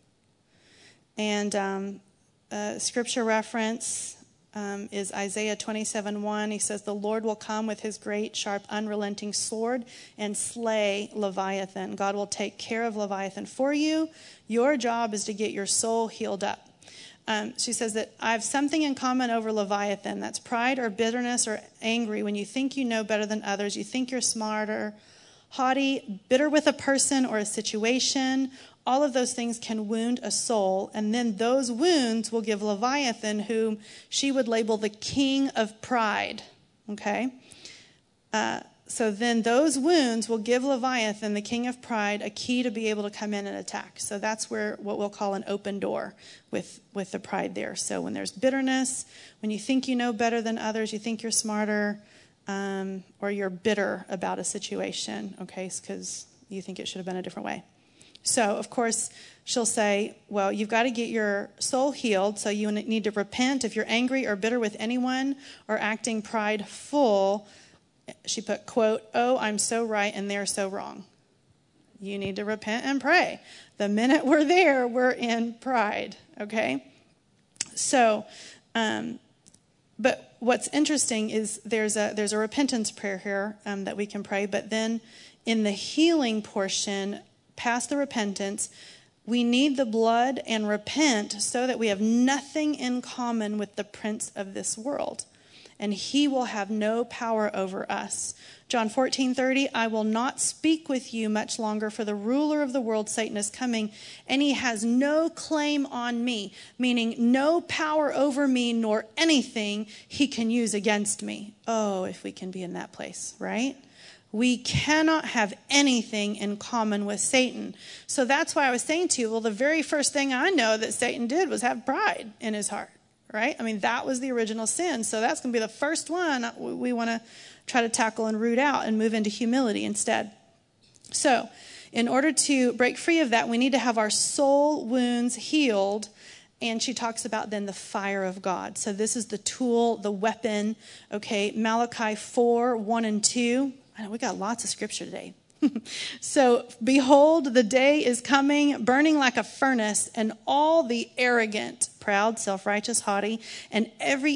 And scripture reference is Isaiah 27:1. He says, "The Lord will come with his great, sharp, unrelenting sword and slay Leviathan." God will take care of Leviathan for you. Your job is to get your soul healed up. She says that I have something in common over Leviathan. That's pride or bitterness or angry. When you think you know better than others, you think you're smarter, haughty, bitter with a person or a situation. All of those things can wound a soul, and then those wounds will give Leviathan, whom she would label the king of pride. Okay? then those wounds will give Leviathan, the king of pride, a key to be able to come in and attack. So that's where what we'll call an open door with the pride there. So when there's bitterness, when you think you know better than others, you think you're smarter, or you're bitter about a situation, okay, because you think it should have been a different way. So, of course, she'll say, well, you've got to get your soul healed, so you need to repent if you're angry or bitter with anyone or acting prideful. She put, quote, oh, I'm so right and they're so wrong. You need to repent and pray. The minute we're there, we're in pride, okay? So, but what's interesting is there's a repentance prayer here that we can pray, but then in the healing portion, past the repentance, we need the blood and repent so that we have nothing in common with the prince of this world, and he will have no power over us. John 14:30, I will not speak with you much longer, for the ruler of the world, Satan, is coming, and he has no claim on me, meaning no power over me nor anything he can use against me. Oh, if we can be in that place, right? We cannot have anything in common with Satan. So that's why I was saying to you, well, the very first thing I know that Satan did was have pride in his heart, right? I mean, that was the original sin. So that's going to be the first one we want to try to tackle and root out and move into humility instead. So in order to break free of that, we need to have our soul wounds healed. And she talks about then the fire of God. So this is the tool, the weapon. Okay, Malachi 4:1-2. I know we got lots of scripture today. So, behold, the day is coming, burning like a furnace, and all the arrogant, proud, self-righteous, haughty, and every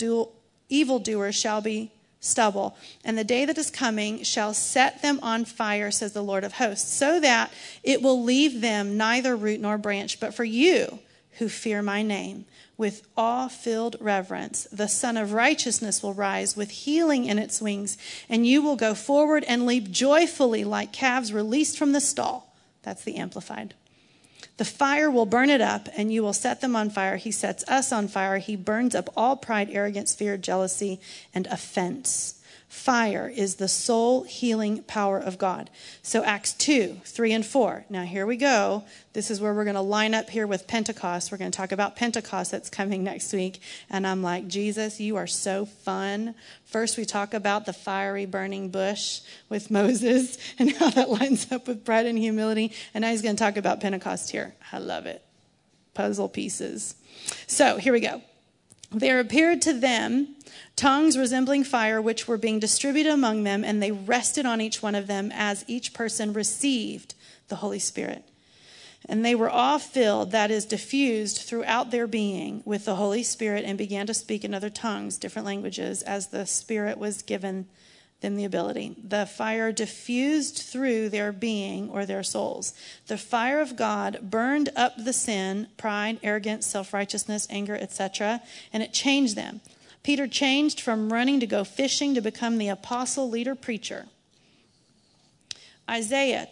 evildoer shall be stubble. And the day that is coming shall set them on fire, says the Lord of hosts, so that it will leave them neither root nor branch. But for you who fear my name, with awe-filled reverence, the Son of Righteousness will rise with healing in its wings, and you will go forward and leap joyfully like calves released from the stall. That's the Amplified. The fire will burn it up, and you will set them on fire. He sets us on fire. He burns up all pride, arrogance, fear, jealousy, and offense. Fire is the soul healing power of God. So Acts 2:3-4. Now here we go. This is where we're going to line up here with Pentecost. We're going to talk about Pentecost that's coming next week. And I'm like, Jesus, you are so fun. First we talk about the fiery burning bush with Moses and how that lines up with pride and humility. And now he's going to talk about Pentecost here. I love it. Puzzle pieces. So here we go. There appeared to them tongues resembling fire, which were being distributed among them, and they rested on each one of them as each person received the Holy Spirit. And they were all filled, that is, diffused throughout their being with the Holy Spirit, and began to speak in other tongues, different languages, as the Spirit was given them the ability. The fire diffused through their being or their souls. The fire of God burned up the sin, pride, arrogance, self-righteousness, anger, etc., and it changed them. Peter changed from running to go fishing to become the apostle, leader, preacher. Isaiah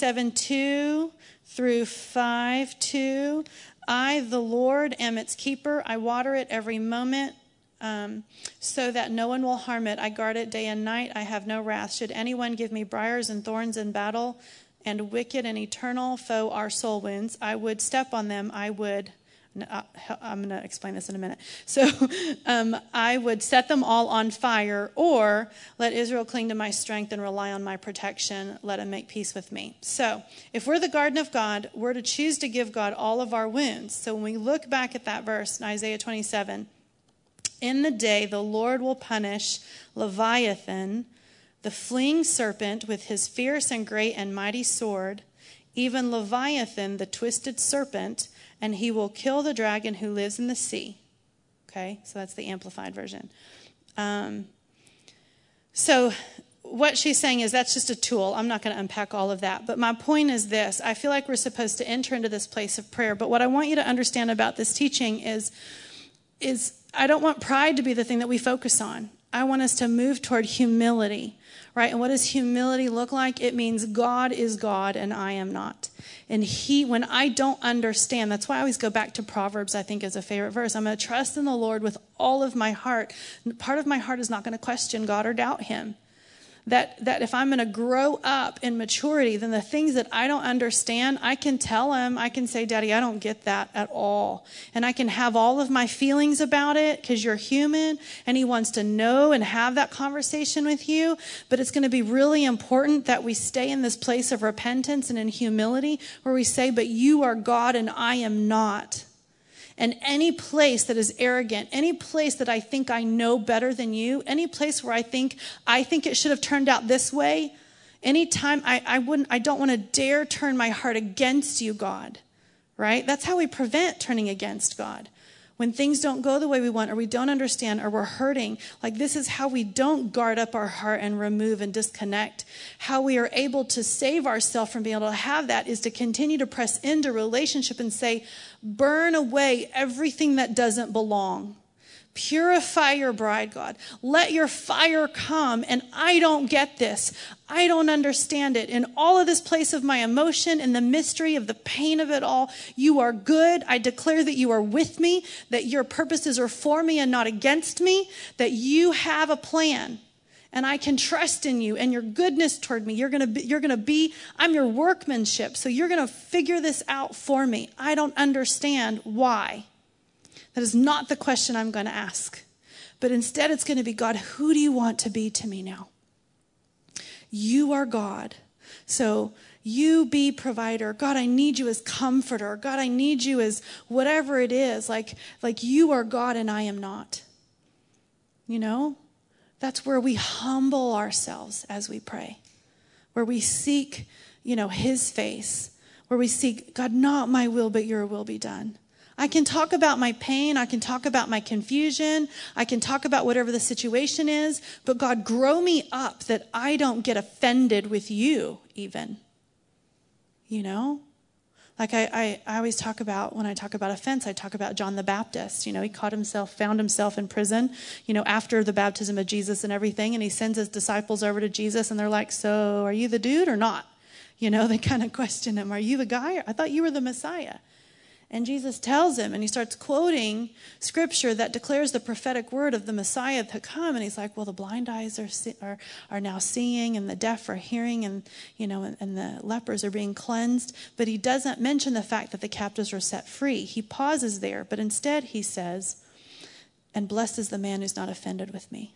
27:2-5:2. I, the Lord, am its keeper. I water it every moment, so that no one will harm it. I guard it day and night. I have no wrath. Should anyone give me briars and thorns in battle, and wicked and eternal foe our soul wounds, I would step on them. I'm going to explain this in a minute. So I would set them all on fire, or let Israel cling to my strength and rely on my protection. Let him make peace with me. So if we're the garden of God, we're to choose to give God all of our wounds. So when we look back at that verse in Isaiah 27, in the day the Lord will punish Leviathan, the fleeing serpent, with his fierce and great and mighty sword, even Leviathan, the twisted serpent, and he will kill the dragon who lives in the sea. Okay, so that's the Amplified version. So what she's saying is that's just a tool. I'm not going to unpack all of that. But my point is this. I feel like we're supposed to enter into this place of prayer. But what I want you to understand about this teaching is I don't want pride to be the thing that we focus on. I want us to move toward humility, right? And what does humility look like? It means God is God and I am not. And when I don't understand, that's why I always go back to Proverbs, I think, is a favorite verse. I'm going to trust in the Lord with all of my heart. Part of my heart is not going to question God or doubt him. That if I'm going to grow up in maturity, then the things that I don't understand, I can tell him, I can say, Daddy, I don't get that at all. And I can have all of my feelings about it because you're human and he wants to know and have that conversation with you. But it's going to be really important that we stay in this place of repentance and in humility where we say, but you are God and I am not. And any place that is arrogant, any place that I think I know better than you, any place where I think it should have turned out this way, anytime I don't want to dare turn my heart against you, God, right? That's how we prevent turning against God. When things don't go the way we want or we don't understand or we're hurting, like this is how we don't guard up our heart and remove and disconnect. How we are able to save ourselves from being able to have that is to continue to press into relationship and say, burn away everything that doesn't belong. Purify your bride, God. Let your fire come. And I don't get this. I don't understand it. In all of this place of my emotion and the mystery of the pain of it all, you are good. I declare that you are with me, that your purposes are for me and not against me, that you have a plan. And I can trust in you and your goodness toward me. You're going to be, I'm your workmanship. So you're going to figure this out for me. I don't understand why. That is not the question I'm going to ask. But instead it's going to be, God, who do you want to be to me now? You are God. So you be provider. God, I need you as comforter. God, I need you as whatever it is. Like you are God and I am not. You know? That's where we humble ourselves as we pray. Where we seek, his face. Where we seek, God, not my will, but your will be done. I can talk about my pain. I can talk about my confusion. I can talk about whatever the situation is. But God, grow me up that I don't get offended with you even. Like I always talk about, when I talk about offense, I talk about John the Baptist. He found himself in prison, after the baptism of Jesus and everything. And he sends his disciples over to Jesus and they're like, so are you the dude or not? They kind of question him. Are you the guy? I thought you were the Messiah. And Jesus tells him, and he starts quoting scripture that declares the prophetic word of the Messiah to come. And he's like, well, the blind eyes are now seeing, and the deaf are hearing, and and the lepers are being cleansed. But he doesn't mention the fact that the captives were set free. He pauses there, but instead he says, and blessed is the man who's not offended with me.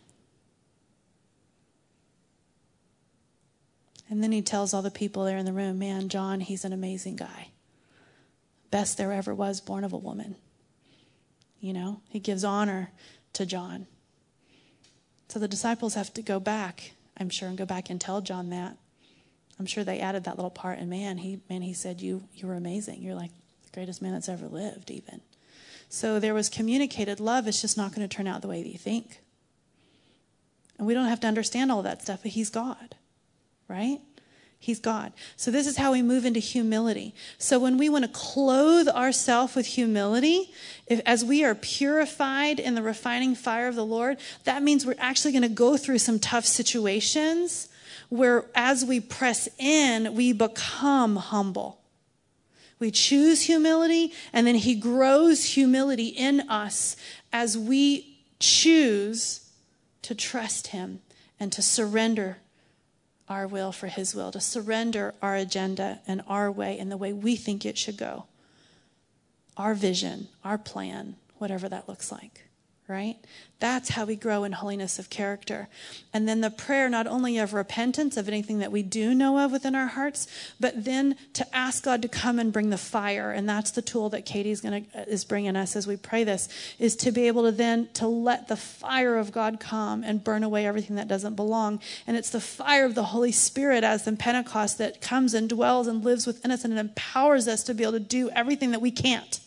And then he tells all the people there in the room, man, John, he's an amazing guy. Best there ever was, born of a woman. He gives honor to John. So the disciples have to go back, I'm sure, and go back and tell John that. I'm sure they added that little part. And he said, you were amazing. You're like the greatest man that's ever lived, even. So there was communicated love. It's just not going to turn out the way that you think. And we don't have to understand all that stuff, but he's God, right? He's God. So this is how we move into humility. So when we want to clothe ourselves with humility, as we are purified in the refining fire of the Lord, that means we're actually going to go through some tough situations where as we press in, we become humble. We choose humility, and then he grows humility in us as we choose to trust him and to surrender our will for his will, to surrender our agenda and our way and the way we think it should go. Our vision, our plan, whatever that looks like, right? That's how we grow in holiness of character. And then the prayer not only of repentance of anything that we do know of within our hearts, but then to ask God to come and bring the fire. And that's the tool that Katie is bringing us as we pray this, is to be able to then to let the fire of God come and burn away everything that doesn't belong. And it's the fire of the Holy Spirit as in Pentecost that comes and dwells and lives within us and it empowers us to be able to do everything that we can't.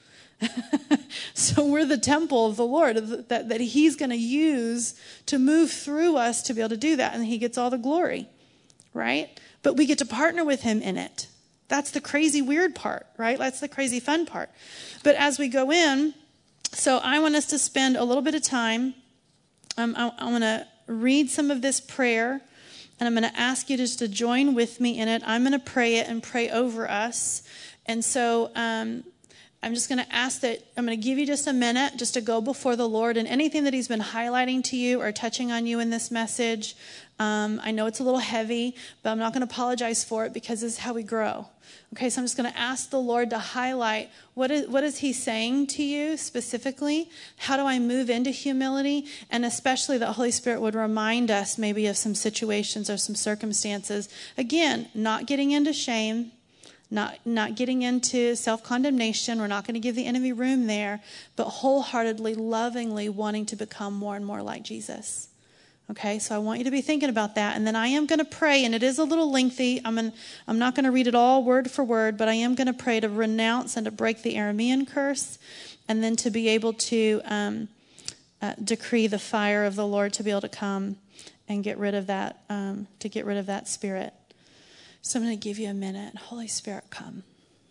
So we're the temple of the Lord that he's going to use to move through us to be able to do that. And he gets all the glory, right? But we get to partner with him in it. That's the crazy weird part, right? That's the crazy fun part. But as we go in, so I want us to spend a little bit of time. I want to read some of this prayer, and I'm going to ask you just to join with me in it. I'm going to pray it and pray over us. And so I'm just going to ask that I'm going to give you just a minute just to go before the Lord, and anything that he's been highlighting to you or touching on you in this message. I know it's a little heavy, but I'm not going to apologize for it because this is how we grow. Okay, so I'm just going to ask the Lord to highlight what is he saying to you specifically? How do I move into humility? And especially that Holy Spirit would remind us maybe of some situations or some circumstances. Again, not getting into shame, not getting into self-condemnation. We're not going to give the enemy room there, but wholeheartedly, lovingly wanting to become more and more like Jesus. Okay, so I want you to be thinking about that. And then I am going to pray, and it is a little lengthy. I'm not going to read it all word for word, but I am going to pray to renounce and to break the Aramean curse, and then to be able to decree the fire of the Lord to be able to come and get rid of that, spirit. So I'm going to give you a minute. Holy Spirit, come.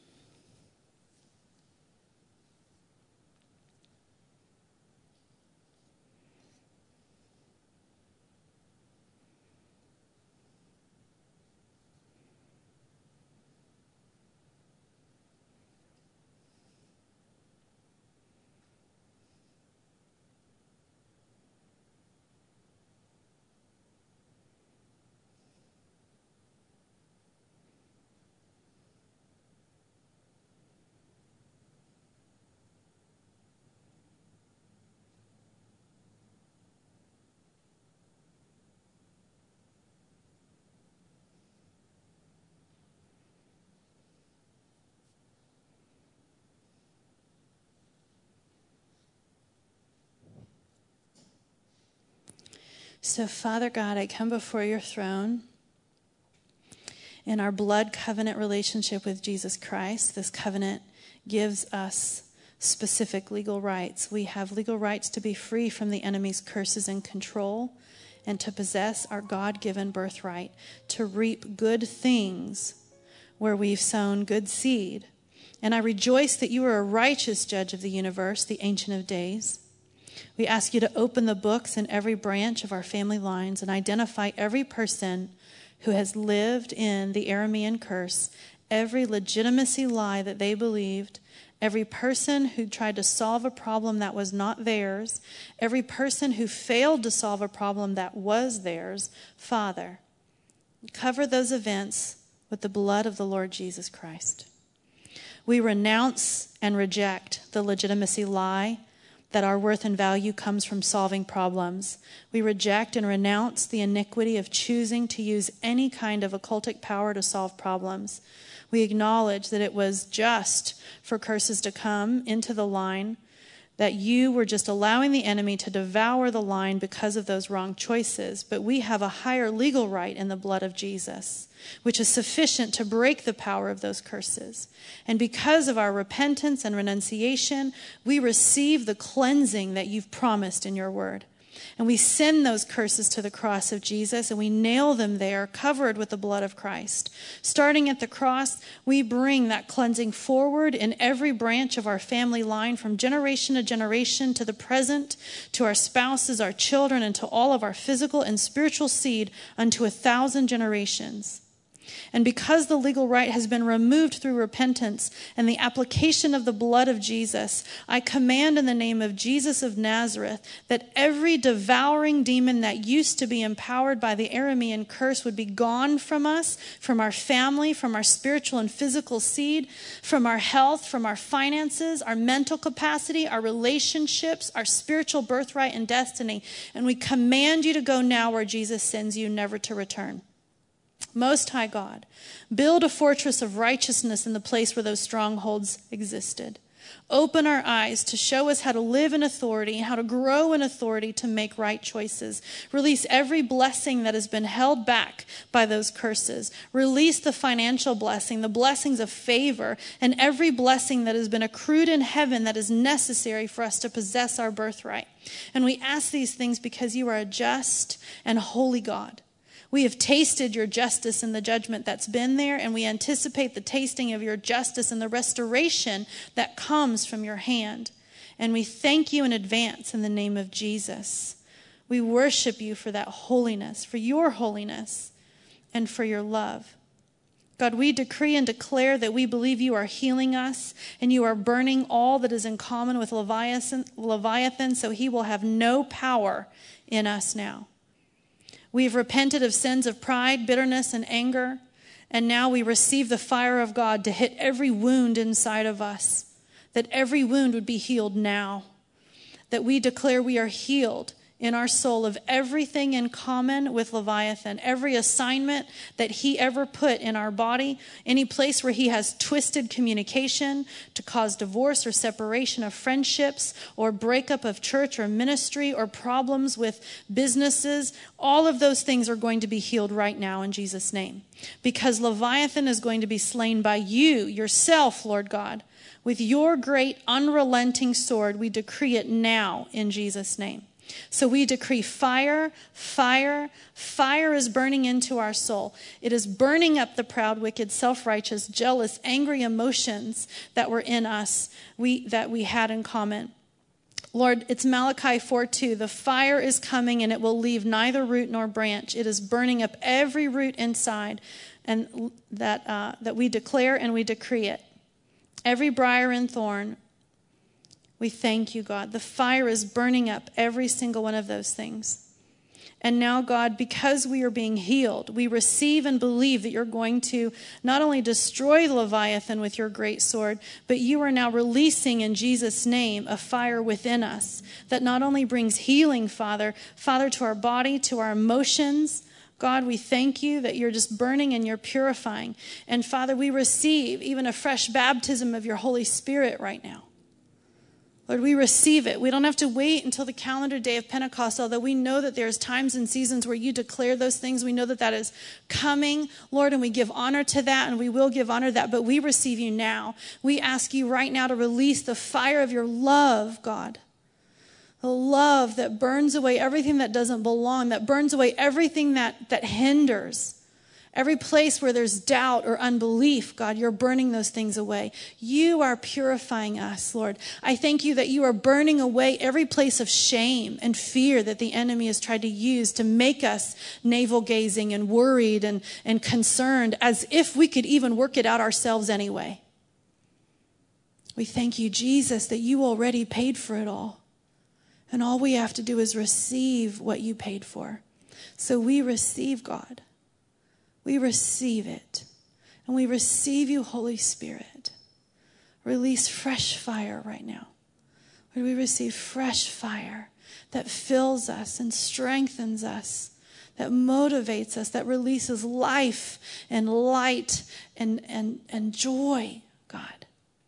So, Father God, I come before your throne in our blood covenant relationship with Jesus Christ. This covenant gives us specific legal rights. We have legal rights to be free from the enemy's curses and control, and to possess our God-given birthright, to reap good things where we've sown good seed. And I rejoice that you are a righteous judge of the universe, the Ancient of Days. We ask you to open the books in every branch of our family lines and identify every person who has lived in the Aramean curse, every legitimacy lie that they believed, every person who tried to solve a problem that was not theirs, every person who failed to solve a problem that was theirs. Father, cover those events with the blood of the Lord Jesus Christ. We renounce and reject the legitimacy lie that our worth and value comes from solving problems. We reject and renounce the iniquity of choosing to use any kind of occultic power to solve problems. We acknowledge that it was just for curses to come into the line, that you were just allowing the enemy to devour the line because of those wrong choices. But we have a higher legal right in the blood of Jesus, which is sufficient to break the power of those curses. And because of our repentance and renunciation, we receive the cleansing that you've promised in your word. And we send those curses to the cross of Jesus, and we nail them there, covered with the blood of Christ. Starting at the cross, we bring that cleansing forward in every branch of our family line, from generation to generation, to the present, to our spouses, our children, and to all of our physical and spiritual seed, unto 1,000 generations. And because the legal right has been removed through repentance and the application of the blood of Jesus, I command in the name of Jesus of Nazareth that every devouring demon that used to be empowered by the Aramean curse would be gone from us, from our family, from our spiritual and physical seed, from our health, from our finances, our mental capacity, our relationships, our spiritual birthright and destiny. And we command you to go now where Jesus sends you, never to return. Most High God, build a fortress of righteousness in the place where those strongholds existed. Open our eyes to show us how to live in authority, how to grow in authority, to make right choices. Release every blessing that has been held back by those curses. Release the financial blessing, the blessings of favor, and every blessing that has been accrued in heaven that is necessary for us to possess our birthright. And we ask these things because you are a just and holy God. We have tasted your justice and the judgment that's been there, and we anticipate the tasting of your justice and the restoration that comes from your hand. And we thank you in advance in the name of Jesus. We worship you for that holiness, for your holiness, and for your love. God, we decree and declare that we believe you are healing us and you are burning all that is in common with Leviathan, so he will have no power in us now. We've repented of sins of pride, bitterness, and anger, and now we receive the fire of God to hit every wound inside of us, that every wound would be healed now, that we declare we are healed in our soul of everything in common with Leviathan, every assignment that he ever put in our body, any place where he has twisted communication to cause divorce or separation of friendships or breakup of church or ministry or problems with businesses, all of those things are going to be healed right now in Jesus' name. Because Leviathan is going to be slain by you, yourself, Lord God. With your great unrelenting sword, we decree it now in Jesus' name. So we decree fire, fire, fire is burning into our soul. It is burning up the proud, wicked, self-righteous, jealous, angry emotions that were in us, that we had in common. Lord, it's Malachi 4:2. The fire is coming and it will leave neither root nor branch. It is burning up every root inside, and that we declare and we decree it. Every briar and thorn, we thank you, God. The fire is burning up every single one of those things. And now, God, because we are being healed, we receive and believe that you're going to not only destroy the Leviathan with your great sword, but you are now releasing in Jesus' name a fire within us that not only brings healing, Father, to our body, to our emotions. God, we thank you that you're just burning and you're purifying. And Father, we receive even a fresh baptism of your Holy Spirit right now. Lord, we receive it. We don't have to wait until the calendar day of Pentecost, although we know that there's times and seasons where you declare those things. We know that that is coming, Lord, and we give honor to that, and we will give honor to that, but we receive you now. We ask you right now to release the fire of your love, God. The love that burns away everything that doesn't belong, that burns away everything that hinders. Every place where there's doubt or unbelief, God, you're burning those things away. You are purifying us, Lord. I thank you that you are burning away every place of shame and fear that the enemy has tried to use to make us navel-gazing and worried and concerned, as if we could even work it out ourselves anyway. We thank you, Jesus, that you already paid for it all. And all we have to do is receive what you paid for. So we receive, God. We receive it. And we receive you, Holy Spirit. Release fresh fire right now. Lord, we receive fresh fire that fills us and strengthens us, that motivates us, that releases life and light and joy, God.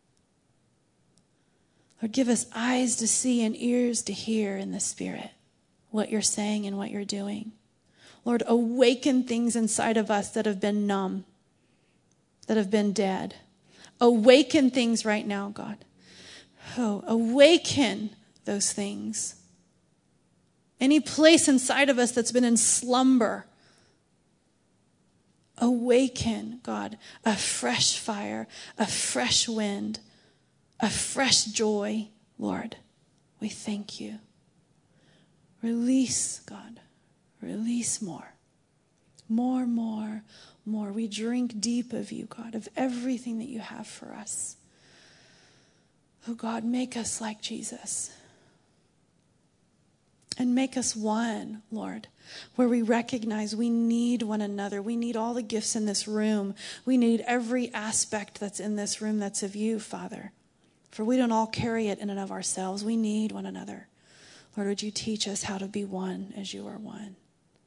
Lord, give us eyes to see and ears to hear in the Spirit what you're saying and what you're doing. Lord, awaken things inside of us that have been numb, that have been dead. Awaken things right now, God. Oh, awaken those things. Any place inside of us that's been in slumber, awaken, God, a fresh fire, a fresh wind, a fresh joy, Lord. We thank you. Release, God. Release more. More, more, more. We drink deep of you, God, of everything that you have for us. Oh, God, make us like Jesus. And make us one, Lord, where we recognize we need one another. We need all the gifts in this room. We need every aspect that's in this room that's of you, Father. For we don't all carry it in and of ourselves. We need one another. Lord, would you teach us how to be one as you are one?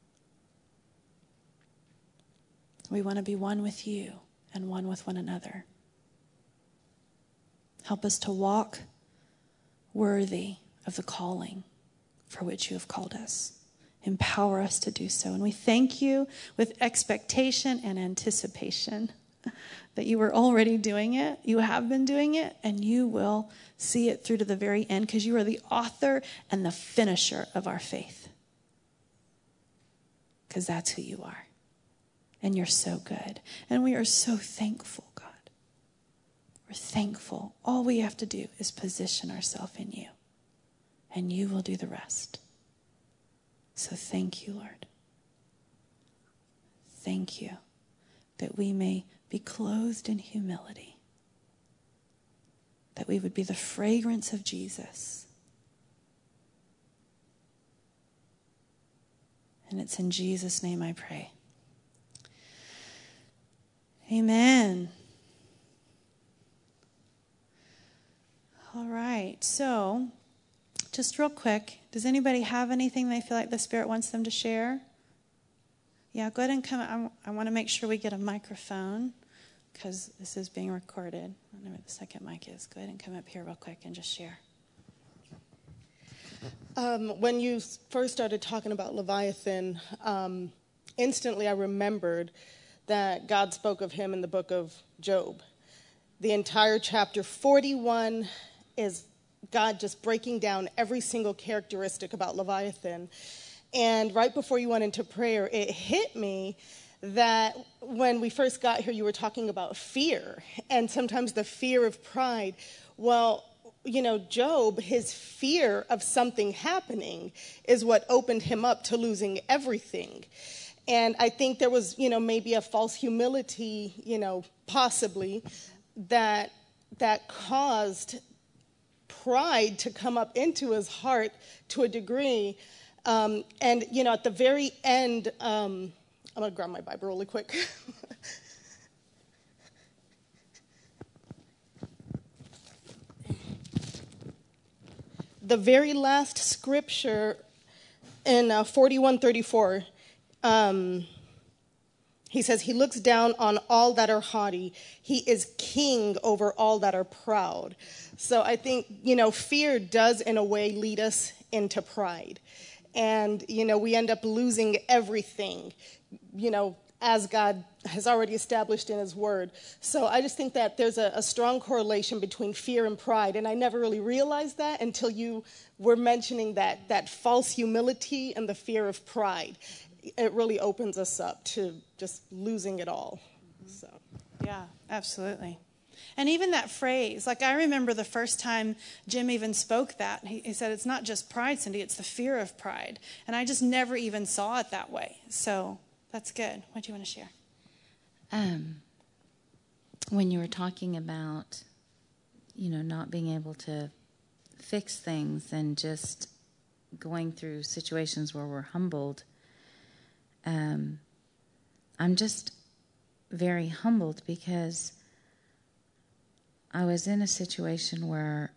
We want to be one with you and one with one another. Help us to walk worthy of the calling for which you have called us. Empower us to do so. And we thank you with expectation and anticipation that you are already doing it. You have been doing it, and you will see it through to the very end, because you are the author and the finisher of our faith. Because that's who you are. And you're so good. And we are so thankful, God. We're thankful. All we have to do is position ourselves in you. And you will do the rest. So thank you, Lord. Thank you that we may be clothed in humility, that we would be the fragrance of Jesus. And it's in Jesus' name I pray. Amen. All right, so just real quick, does anybody have anything they feel like the Spirit wants them to share? Yeah, go ahead and come. I want to make sure we get a microphone because this is being recorded. I don't know where the second mic is. Go ahead and come up here real quick and just share. When you first started talking about Leviathan, instantly I remembered that God spoke of him in the book of Job. The entire chapter 41 is God just breaking down every single characteristic about Leviathan. And right before you went into prayer, it hit me that when we first got here, you were talking about fear and sometimes the fear of pride. Well, you know, Job, his fear of something happening is what opened him up to losing everything. And I think there was, you know, maybe a false humility, you know, possibly that caused pride to come up into his heart to a degree. And, you know, at the very end, I'm going to grab my Bible really quick. The very last scripture in 41:34, he says, he looks down on all that are haughty. He is king over all that are proud. So I think, you know, fear does in a way lead us into pride. And, you know, we end up losing everything, you know, as God has already established in his word. So I just think that there's a strong correlation between fear and pride. And I never really realized that until you were mentioning that false humility and the fear of pride. It really opens us up to just losing it all. So, yeah, absolutely. And even that phrase, like I remember the first time Jim even spoke that, he said, it's not just pride, Cindy, it's the fear of pride. And I just never even saw it that way. So that's good. What do you want to share? When you were talking about, you know, not being able to fix things and just going through situations where we're humbled, I'm just very humbled because I was in a situation where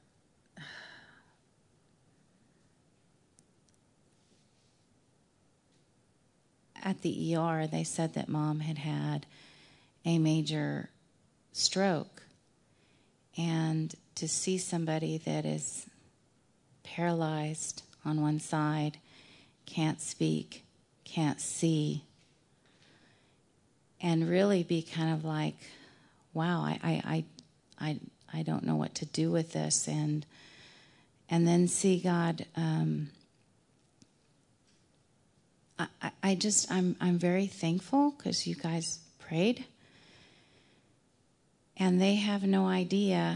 at the ER they said that Mom had had a major stroke, and to see somebody that is paralyzed on one side, can't speak, can't see, and really be kind of like, wow, I don't know what to do with this, and then see God. I'm very thankful because you guys prayed, and they have no idea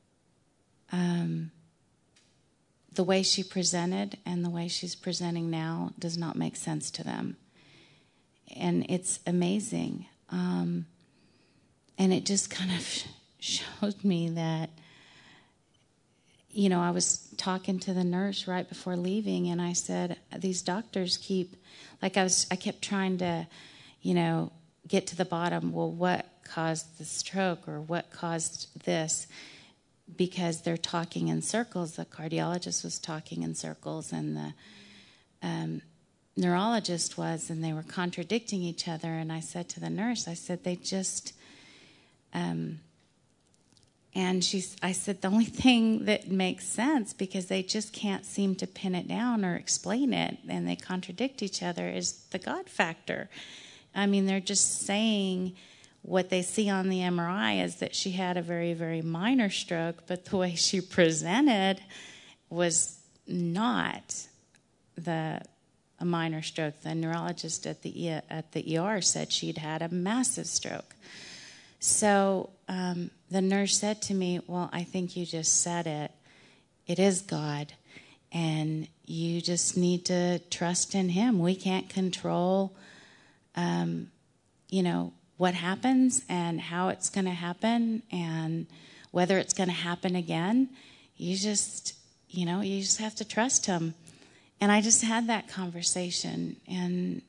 the way she presented and the way she's presenting now does not make sense to them, and it's amazing, and it just kind of showed me that, you know, I was talking to the nurse right before leaving, and I said, these doctors keep, I kept trying to, you know, get to the bottom, well, what caused the stroke or what caused this? Because they're talking in circles. The cardiologist was talking in circles, and the neurologist was, and they were contradicting each other. And I said to the nurse, I said, they just... And I said, the only thing that makes sense, because they just can't seem to pin it down or explain it, and they contradict each other, is the God factor. I mean, they're just saying what they see on the MRI is that she had a very, very minor stroke, but the way she presented was not a minor stroke. The neurologist at the ER said she'd had a massive stroke. So the nurse said to me, well, I think you just said it. It is God, and you just need to trust in him. We can't control, you know, what happens and how it's going to happen and whether it's going to happen again. You just have to trust him. And I just had that conversation. And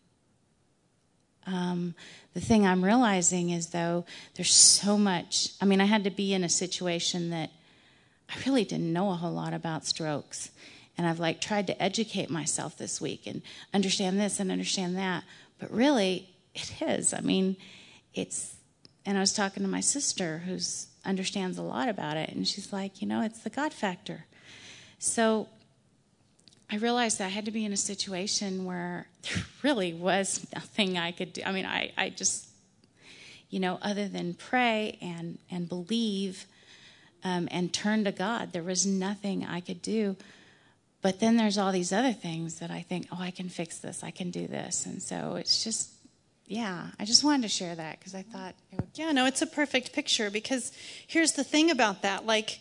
the thing I'm realizing is, though, there's so much. I mean, I had to be in a situation that I really didn't know a whole lot about strokes. And I've tried to educate myself this week and understand this and understand that. But really, it is. I mean, and I was talking to my sister who understands a lot about it. And she's like, it's the God factor. So I realized that I had to be in a situation where there really was nothing I could do. I mean, I just, other than pray and believe and turn to God, there was nothing I could do. But then there's all these other things that I think, I can fix this, I can do this. And so it's just, I just wanted to share that because I thought it would. Yeah, no, it's a perfect picture because here's the thing about that. Like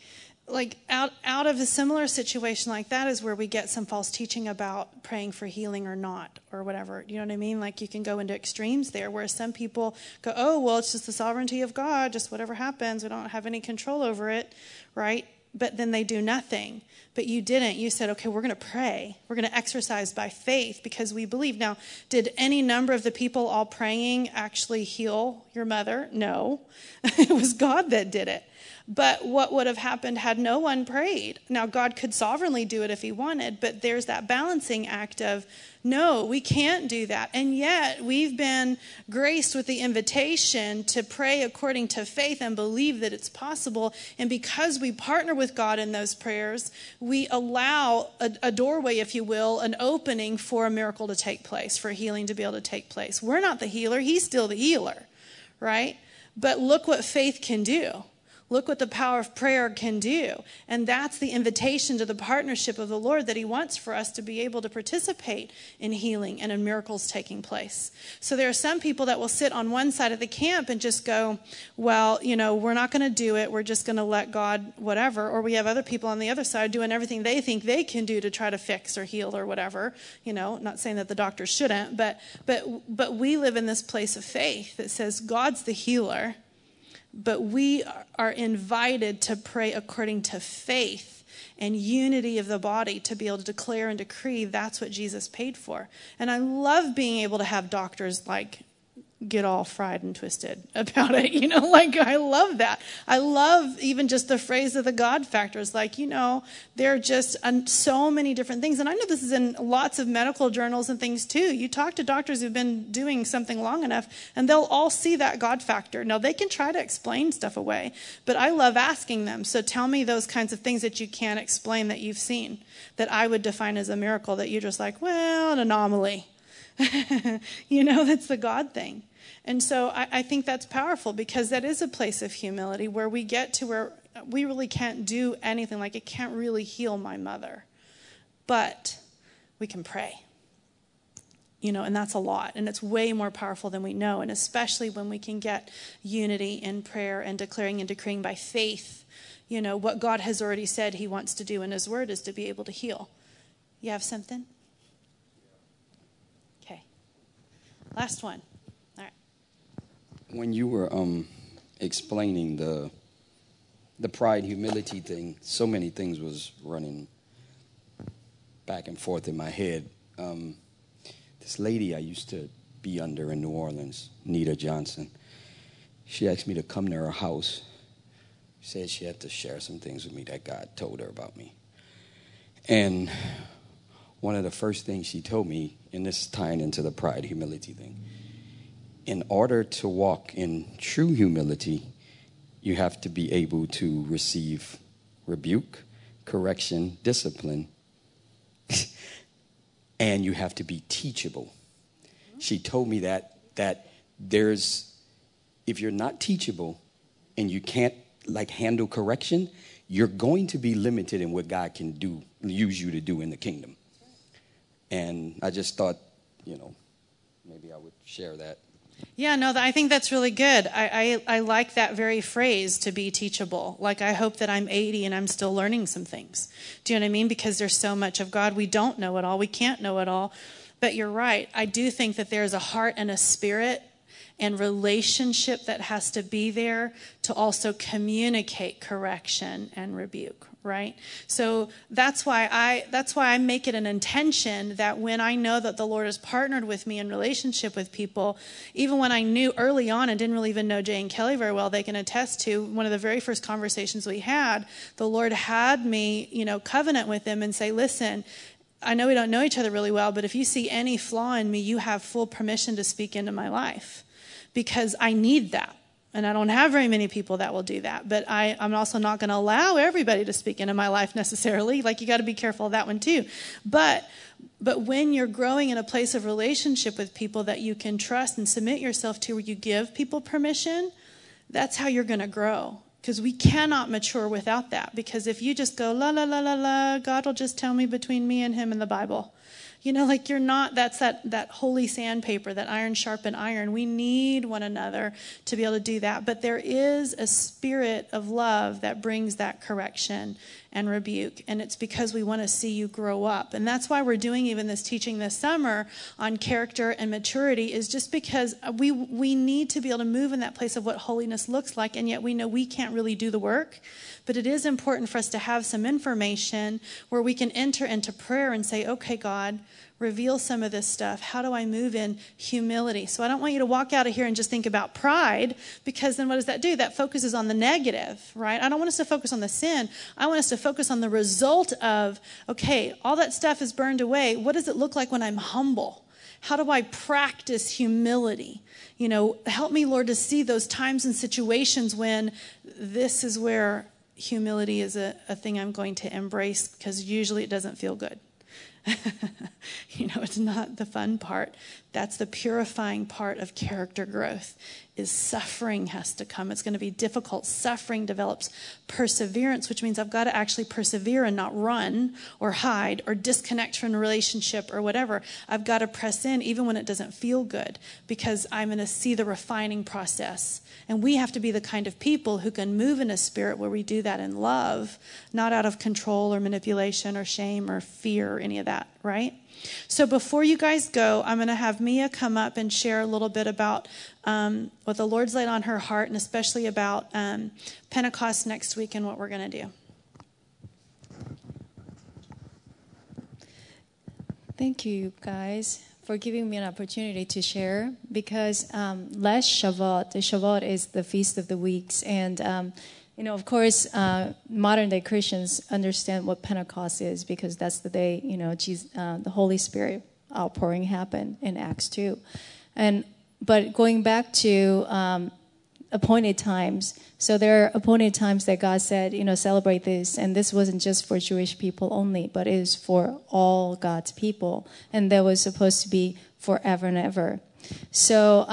out of a similar situation like that is where we get some false teaching about praying for healing or not or whatever. You know what I mean? Like you can go into extremes there where some people go, it's just the sovereignty of God, just whatever happens. We don't have any control over it, right? But then they do nothing. But you didn't. You said, okay, we're going to pray. We're going to exercise by faith because we believe. Now, did any number of the people all praying actually heal your mother? No. It was God that did it. But what would have happened had no one prayed? Now, God could sovereignly do it if he wanted, but there's that balancing act of, no, we can't do that. And yet, we've been graced with the invitation to pray according to faith and believe that it's possible. And because we partner with God in those prayers, we allow a doorway, if you will, an opening for a miracle to take place, for healing to be able to take place. We're not the healer. He's still the healer, right? But look what faith can do. Look what the power of prayer can do. And that's the invitation to the partnership of the Lord that he wants for us to be able to participate in healing and in miracles taking place. So there are some people that will sit on one side of the camp and just go, well, we're not going to do it. We're just going to let God whatever. Or we have other people on the other side doing everything they think they can do to try to fix or heal or whatever. Not saying that the doctors shouldn't, but we live in this place of faith that says God's the healer. But we are invited to pray according to faith and unity of the body to be able to declare and decree that's what Jesus paid for. And I love being able to have doctors get all fried and twisted about it. I love that. I love even just the phrase of the God factor. It's there are just so many different things. And I know this is in lots of medical journals and things too. You talk to doctors who've been doing something long enough and they'll all see that God factor. Now they can try to explain stuff away, but I love asking them. So tell me those kinds of things that you can't explain that you've seen that I would define as a miracle that you're just an anomaly. That's the God thing. And so I think that's powerful because that is a place of humility where we get to where we really can't do anything. It can't really heal my mother. But we can pray. And that's a lot. And it's way more powerful than we know. And especially when we can get unity in prayer and declaring and decreeing by faith, what God has already said he wants to do in his word is to be able to heal. You have something? Okay. Last one. When you were explaining the pride, humility thing, so many things was running back and forth in my head. This lady I used to be under in New Orleans, Nita Johnson, she asked me to come to her house. She said she had to share some things with me that God told her about me. And one of the first things she told me, and this is tying into the pride, humility thing, in order to walk in true humility, you have to be able to receive rebuke, correction, discipline, and you have to be teachable. She told me that there's, if you're not teachable and you can't handle correction, you're going to be limited in what God can do, use you to do in the kingdom. And I just thought, maybe I would share that. Yeah, no, I think that's really good. I like that very phrase, to be teachable. I hope that I'm 80 and I'm still learning some things. Do you know what I mean? Because there's so much of God. We don't know it all. We can't know it all. But you're right. I do think that there's a heart and a spirit and relationship that has to be there to also communicate correction and rebuke, right? So that's why I make it an intention that when I know that the Lord has partnered with me in relationship with people, even when I knew early on and didn't really even know Jay and Kelly very well, they can attest to one of the very first conversations we had, the Lord had me, covenant with them and say, listen, I know we don't know each other really well, but if you see any flaw in me, you have full permission to speak into my life, because I need that. And I don't have very many people that will do that. But I'm also not going to allow everybody to speak into my life necessarily. Like, you got to be careful of that one too. But when you're growing in a place of relationship with people that you can trust and submit yourself to, where you give people permission, that's how you're going to grow. Because we cannot mature without that. Because if you just go, la, la, la, la, la, God will just tell me between me and him in the Bible. You're not, that's that holy sandpaper, that iron sharpen iron. We need one another to be able to do that. But there is a spirit of love that brings that correction and rebuke. And it's because we want to see you grow up. And that's why we're doing even this teaching this summer on character and maturity, is just because we need to be able to move in that place of what holiness looks like. And yet we know we can't really do the work. But it is important for us to have some information where we can enter into prayer and say, okay, God, reveal some of this stuff. How do I move in humility? So I don't want you to walk out of here and just think about pride, because then what does that do? That focuses on the negative, right? I don't want us to focus on the sin. I want us to focus on the result of, okay, all that stuff is burned away. What does it look like when I'm humble? How do I practice humility? Help me, Lord, to see those times and situations when this is where humility is a thing I'm going to embrace, because usually it doesn't feel good. It's not the fun part. That's the purifying part of character growth, is suffering has to come. It's going to be difficult. Suffering develops perseverance, which means I've got to actually persevere and not run or hide or disconnect from a relationship or whatever. I've got to press in even when it doesn't feel good, because I'm going to see the refining process. And we have to be the kind of people who can move in a spirit where we do that in love, not out of control or manipulation or shame or fear or any of that, right? So before you guys go, I'm going to have Mia come up and share a little bit about what the Lord's laid on her heart, and especially about Pentecost next week and what we're going to do. Thank you, guys, for giving me an opportunity to share, because last Shavuot, the Shavuot is the Feast of the Weeks, and of course, modern-day Christians understand what Pentecost is, because that's the day, Jesus, the Holy Spirit outpouring happened in Acts 2. But going back to appointed times, so there are appointed times that God said, celebrate this, and this wasn't just for Jewish people only, but it is for all God's people, and that was supposed to be forever and ever. So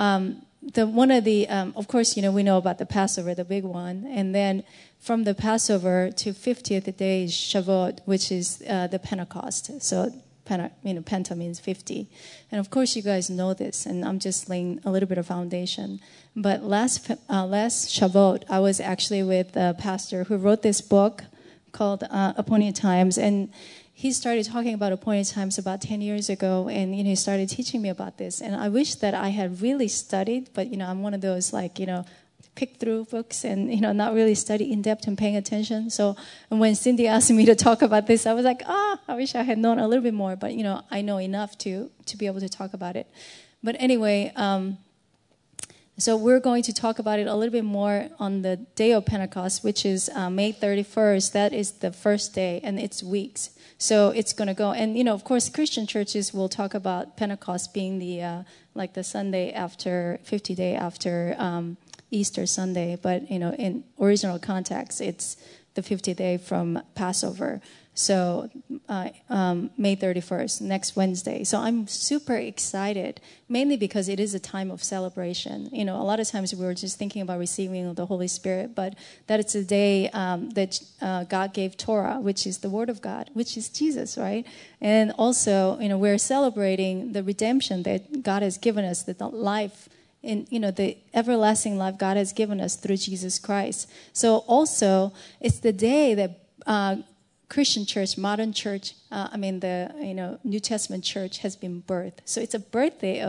of course, we know about the Passover, the big one. And then from the Passover to 50th day is Shavuot, which is the Pentecost. So, Penta means 50. And of course, you guys know this, and I'm just laying a little bit of foundation. But last Shavuot, I was actually with a pastor who wrote this book called Appointed Times. And he started talking about appointed times about 10 years ago, and he started teaching me about this. And I wish that I had really studied, but I'm one of those pick through books and not really study in depth and paying attention. So when Cindy asked me to talk about this, I was like, I wish I had known a little bit more, but I know enough to be able to talk about it. But anyway, so we're going to talk about it a little bit more on the day of Pentecost, which is May 31st. That is the first day, and it's weeks. So it's going to go. And, of course, Christian churches will talk about Pentecost being the Sunday after, 50 day after Easter Sunday. But, in original context, it's the 50th day from Passover. So May 31st, next Wednesday. So I'm super excited, mainly because it is a time of celebration. A lot of times we were just thinking about receiving the Holy Spirit, but that it's a day that God gave Torah, which is the Word of God, which is Jesus, right? And also, we're celebrating the redemption that God has given us, that the life in the everlasting life God has given us through Jesus Christ. So also, it's the day that Christian church, modern church, the New Testament church has been birthed. So it's a birthday of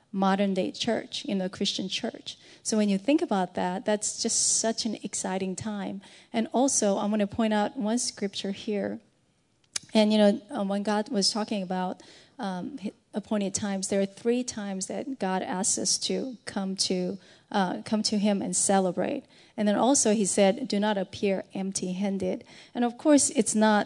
modern day church, Christian church. So when you think about that, that's just such an exciting time. And also, I'm going to point out one scripture here. And, when God was talking about appointed times, there are 3 times that God asks us to come to Him and celebrate. And then also He said, do not appear empty-handed. And of course, it's not,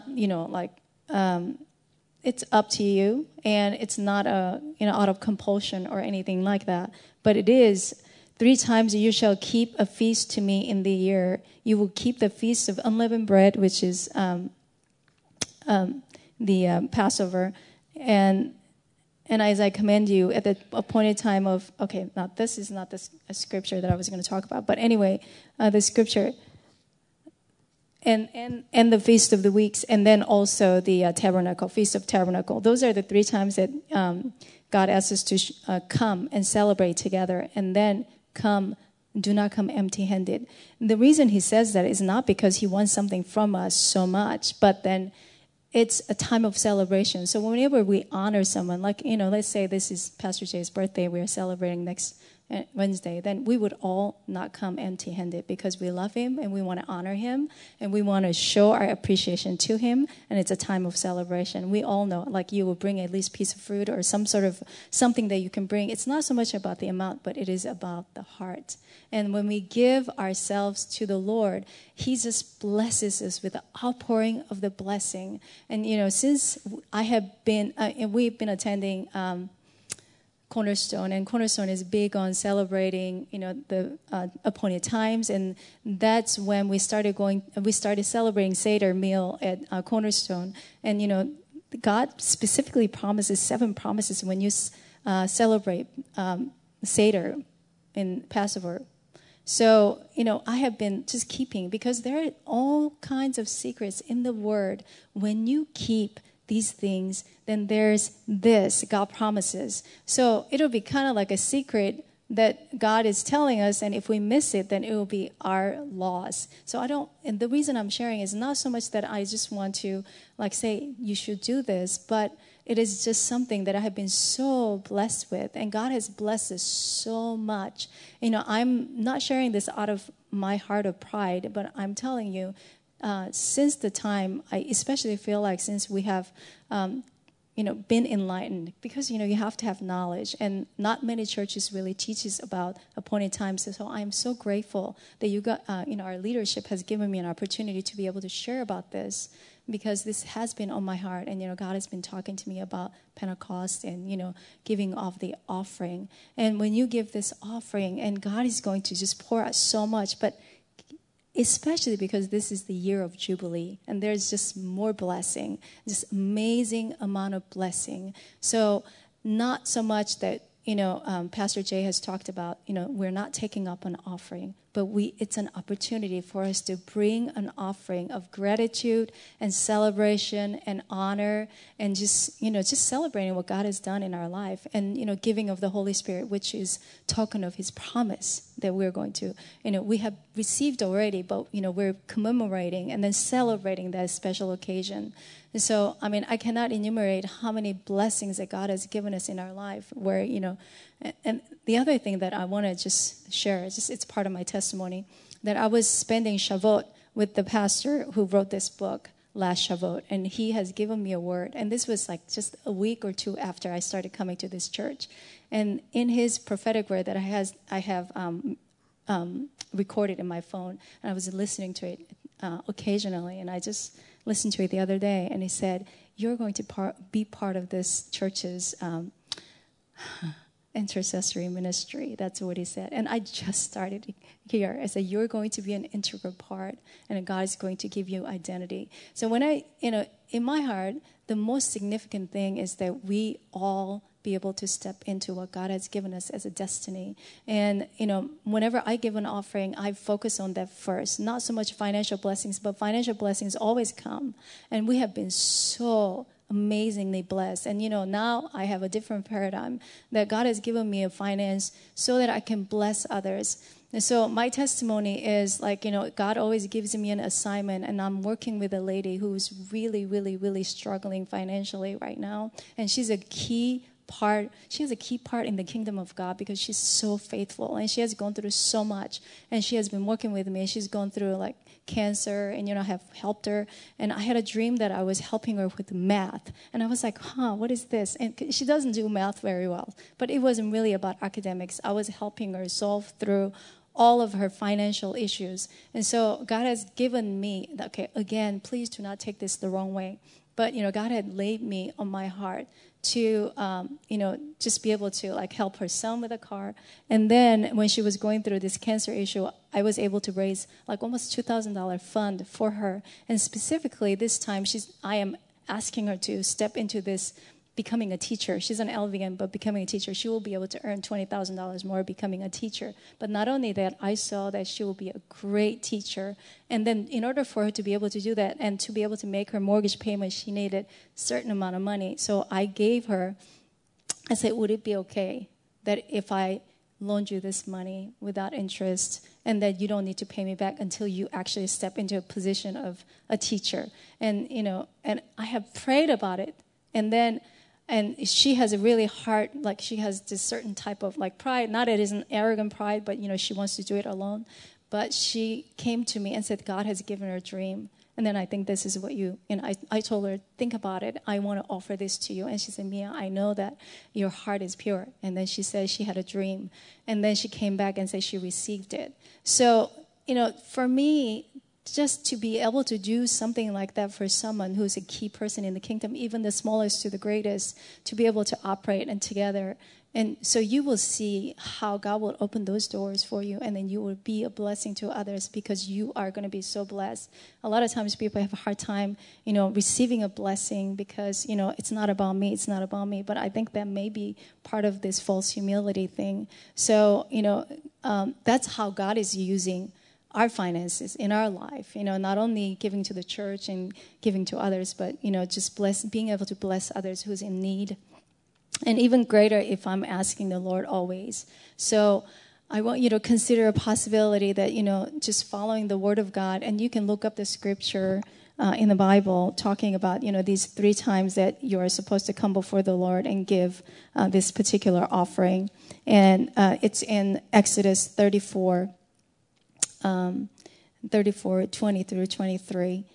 it's up to you, and it's not out of compulsion or anything like that. But it is 3 times you shall keep a feast to me in the year. You will keep the feast of unleavened bread, which is the Passover, and as I command you at the appointed time of, now this is not a scripture that I was going to talk about, but anyway, the scripture, and the Feast of the Weeks, and then also the Tabernacle, Feast of Tabernacle. Those are the 3 times that God asks us to come and celebrate together, and then do not come empty-handed. The reason He says that is not because He wants something from us so much, but then it's a time of celebration. So whenever we honor someone, like, let's say this is Pastor Jay's birthday, we're celebrating next Wednesday, then we would all not come empty-handed because we love him and we want to honor him and we want to show our appreciation to him, and it's a time of celebration. We all know, like, you will bring at least a piece of fruit or some sort of something that you can bring. It's not so much about the amount, but it is about the heart. And when we give ourselves to the Lord, he just blesses us with the outpouring of the blessing. And, since I have been, and we've been attending Cornerstone, and Cornerstone is big on celebrating, the appointed times, and that's when we started celebrating Seder meal at Cornerstone, and God specifically promises 7 promises when you celebrate Seder in Passover. So, I have been just keeping, because there are all kinds of secrets in the Word. When you keep these things, then there's this, God promises. So it'll be kind of like a secret that God is telling us, and if we miss it, then it will be our loss. So and the reason I'm sharing is not so much that I just want to say you should do this, but it is just something that I have been so blessed with, and God has blessed us so much. I'm not sharing this out of my heart of pride, but I'm telling you, since the time, I especially feel like since we have, been enlightened, because, you have to have knowledge, and not many churches really teaches about appointed times. So I'm so grateful that you got, our leadership has given me an opportunity to be able to share about this, because this has been on my heart, and, God has been talking to me about Pentecost and, giving of the offering. And when you give this offering, and God is going to just pour out so much, but especially because this is the year of Jubilee, and there's just more blessing, just amazing amount of blessing. So not so much that, Pastor Jay has talked about, we're not taking up an offering, but it's an opportunity for us to bring an offering of gratitude and celebration and honor, and just celebrating what God has done in our life, and, giving of the Holy Spirit, which is token of his promise that we're going to, we have received already, but, we're commemorating and then celebrating that special occasion. And so, I cannot enumerate how many blessings that God has given us in our life where, and the other thing that I want to just share, it's part of my testimony, that I was spending Shavuot with the pastor who wrote this book last Shavuot, and he has given me a word. And this was just a week or 2 after I started coming to this church. And in his prophetic word that I have recorded in my phone, and I was listening to it occasionally, and I just listened to it the other day, and he said, you're going to be part of this church's intercessory ministry. That's what he said. And I just started here. I said, you're going to be an integral part, and God is going to give you identity. So when in my heart, the most significant thing is that we all be able to step into what God has given us as a destiny. And, whenever I give an offering, I focus on that first. Not so much financial blessings, but financial blessings always come. And we have been so amazingly blessed. And, now I have a different paradigm that God has given me a finance so that I can bless others. And so my testimony is God always gives me an assignment, and I'm working with a lady who's really, really, really struggling financially right now. And she's a key part. She has a key part in the kingdom of God because she's so faithful, and she has gone through so much. And she has been working with me. She's gone through like cancer, and I have helped her. And I had a dream that I was helping her with math, and I was like, what is this? And she doesn't do math very well, but it wasn't really about academics. I was helping her solve through all of her financial issues. And so God has given me, okay, again, please do not take this the wrong way, but God had laid me on my heart to just be able to like help her son with a car. And then when she was going through this cancer issue, I was able to raise like almost $2,000 fund for her. And specifically this time, I am asking her to step into this becoming a teacher. She's an LVN, but becoming a teacher. She will be able to earn $20,000 more becoming a teacher. But not only that, I saw that she will be a great teacher. And then in order for her to be able to do that and to be able to make her mortgage payment, she needed a certain amount of money. So I said, would it be okay that if I loaned you this money without interest and that you don't need to pay me back until you actually step into a position of a teacher? And, and I have prayed about it. And she has a really hard, like she has this certain type of like pride. Not it isn't arrogant pride, but she wants to do it alone. But she came to me and said, God has given her a dream. And then I think this is what I told her, think about it. I want to offer this to you. And she said, Mia, I know that your heart is pure. And then she said she had a dream. And then she came back and said she received it. So, for me, just to be able to do something like that for someone who's a key person in the kingdom, even the smallest to the greatest, to be able to operate and together. And so you will see how God will open those doors for you, and then you will be a blessing to others because you are going to be so blessed. A lot of times people have a hard time, receiving a blessing because, it's not about me, it's not about me. But I think that may be part of this false humility thing. So, that's how God is using our finances in our life, not only giving to the church and giving to others, but, just being able to bless others who's in need. And even greater if I'm asking the Lord always. So I want you to consider a possibility that, just following the Word of God, and you can look up the scripture in the Bible talking about, these 3 times that you are supposed to come before the Lord and give this particular offering. And it's in Exodus 34, 20 through 23.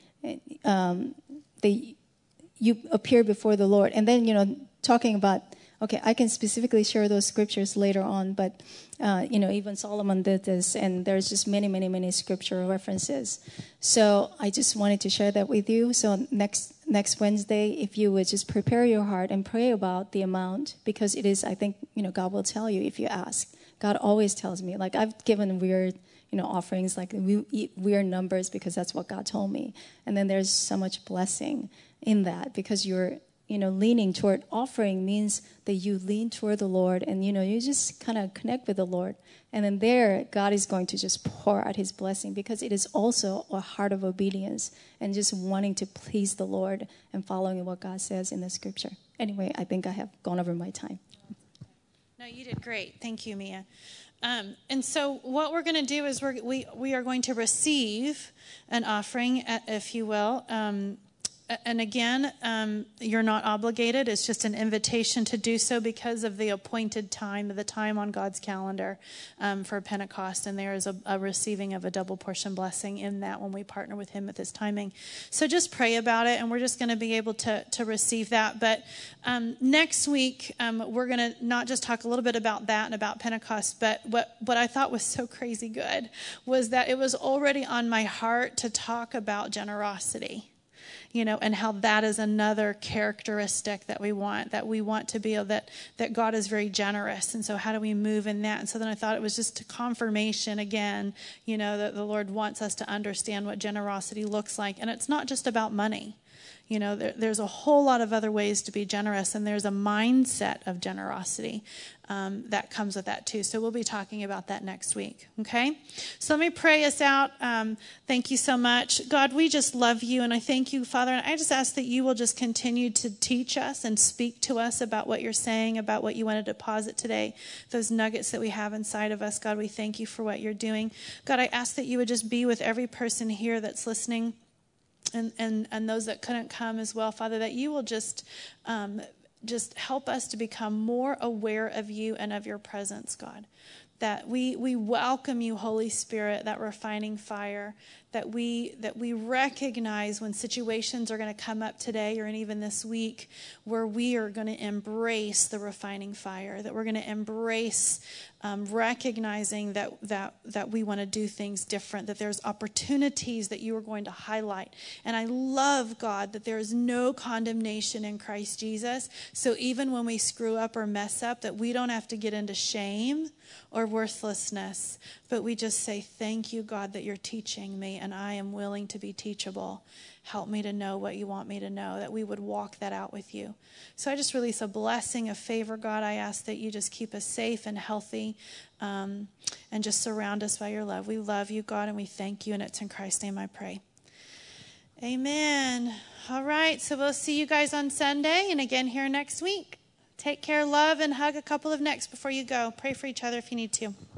You appear before the Lord. And then, talking about, okay, I can specifically share those scriptures later on, but, even Solomon did this, and there's just many, many, many scriptural references. So I just wanted to share that with you. So next Wednesday, if you would just prepare your heart and pray about the amount, because it is, I think, God will tell you if you ask. God always tells me. Like, I've given weird offerings, like weird numbers, because that's what God told me. And then there's so much blessing in that, because you're, leaning toward offering means that you lean toward the Lord, and, you just kind of connect with the Lord. And then there, God is going to just pour out his blessing, because it is also a heart of obedience and just wanting to please the Lord and following what God says in the scripture. Anyway, I think I have gone over my time. No, you did great. Thank you, Mia. And so what we're going to do is we are going to receive an offering, if you will. And again, you're not obligated. It's just an invitation to do so because of the appointed time, the time on God's calendar for Pentecost. And there is a receiving of a double portion blessing in that when we partner with him at this timing. So just pray about it, and we're just going to be able to receive that. But next week, we're going to not just talk a little bit about that and about Pentecost, but what I thought was so crazy good was that it was already on my heart to talk about generosity. And how that is another characteristic that we want to be, that God is very generous. And so how do we move in that? And so then I thought it was just a confirmation again, that the Lord wants us to understand what generosity looks like. And it's not just about money. There's a whole lot of other ways to be generous, and there's a mindset of generosity that comes with that too. So we'll be talking about that next week, okay? So let me pray us out. Thank you so much. God, we just love you, and I thank you, Father, and I just ask that you will just continue to teach us and speak to us about what you're saying, about what you want to deposit today, those nuggets that we have inside of us. God, we thank you for what you're doing. God, I ask that you would just be with every person here that's listening, and those that couldn't come as well, Father, that you will just just help us to become more aware of you and of your presence, God. That we welcome you, Holy Spirit, that refining fire, that we recognize when situations are going to come up today or even this week where we are going to embrace the refining fire, that we're going to embrace recognizing that we want to do things different, that there's opportunities that you are going to highlight. And I love, God, that there is no condemnation in Christ Jesus. So even when we screw up or mess up, that we don't have to get into shame or worthlessness, but we just say, thank you, God, that you're teaching me, and I am willing to be teachable. Help me to know what you want me to know, that we would walk that out with you. So I just release a blessing of favor, God. I ask that you just keep us safe and healthy, and just surround us by your love. We love you, God, and we thank you, and it's in Christ's name I pray. Amen. All right, so we'll see you guys on Sunday and again here next week. Take care, love, and hug a couple of necks before you go. Pray for each other if you need to.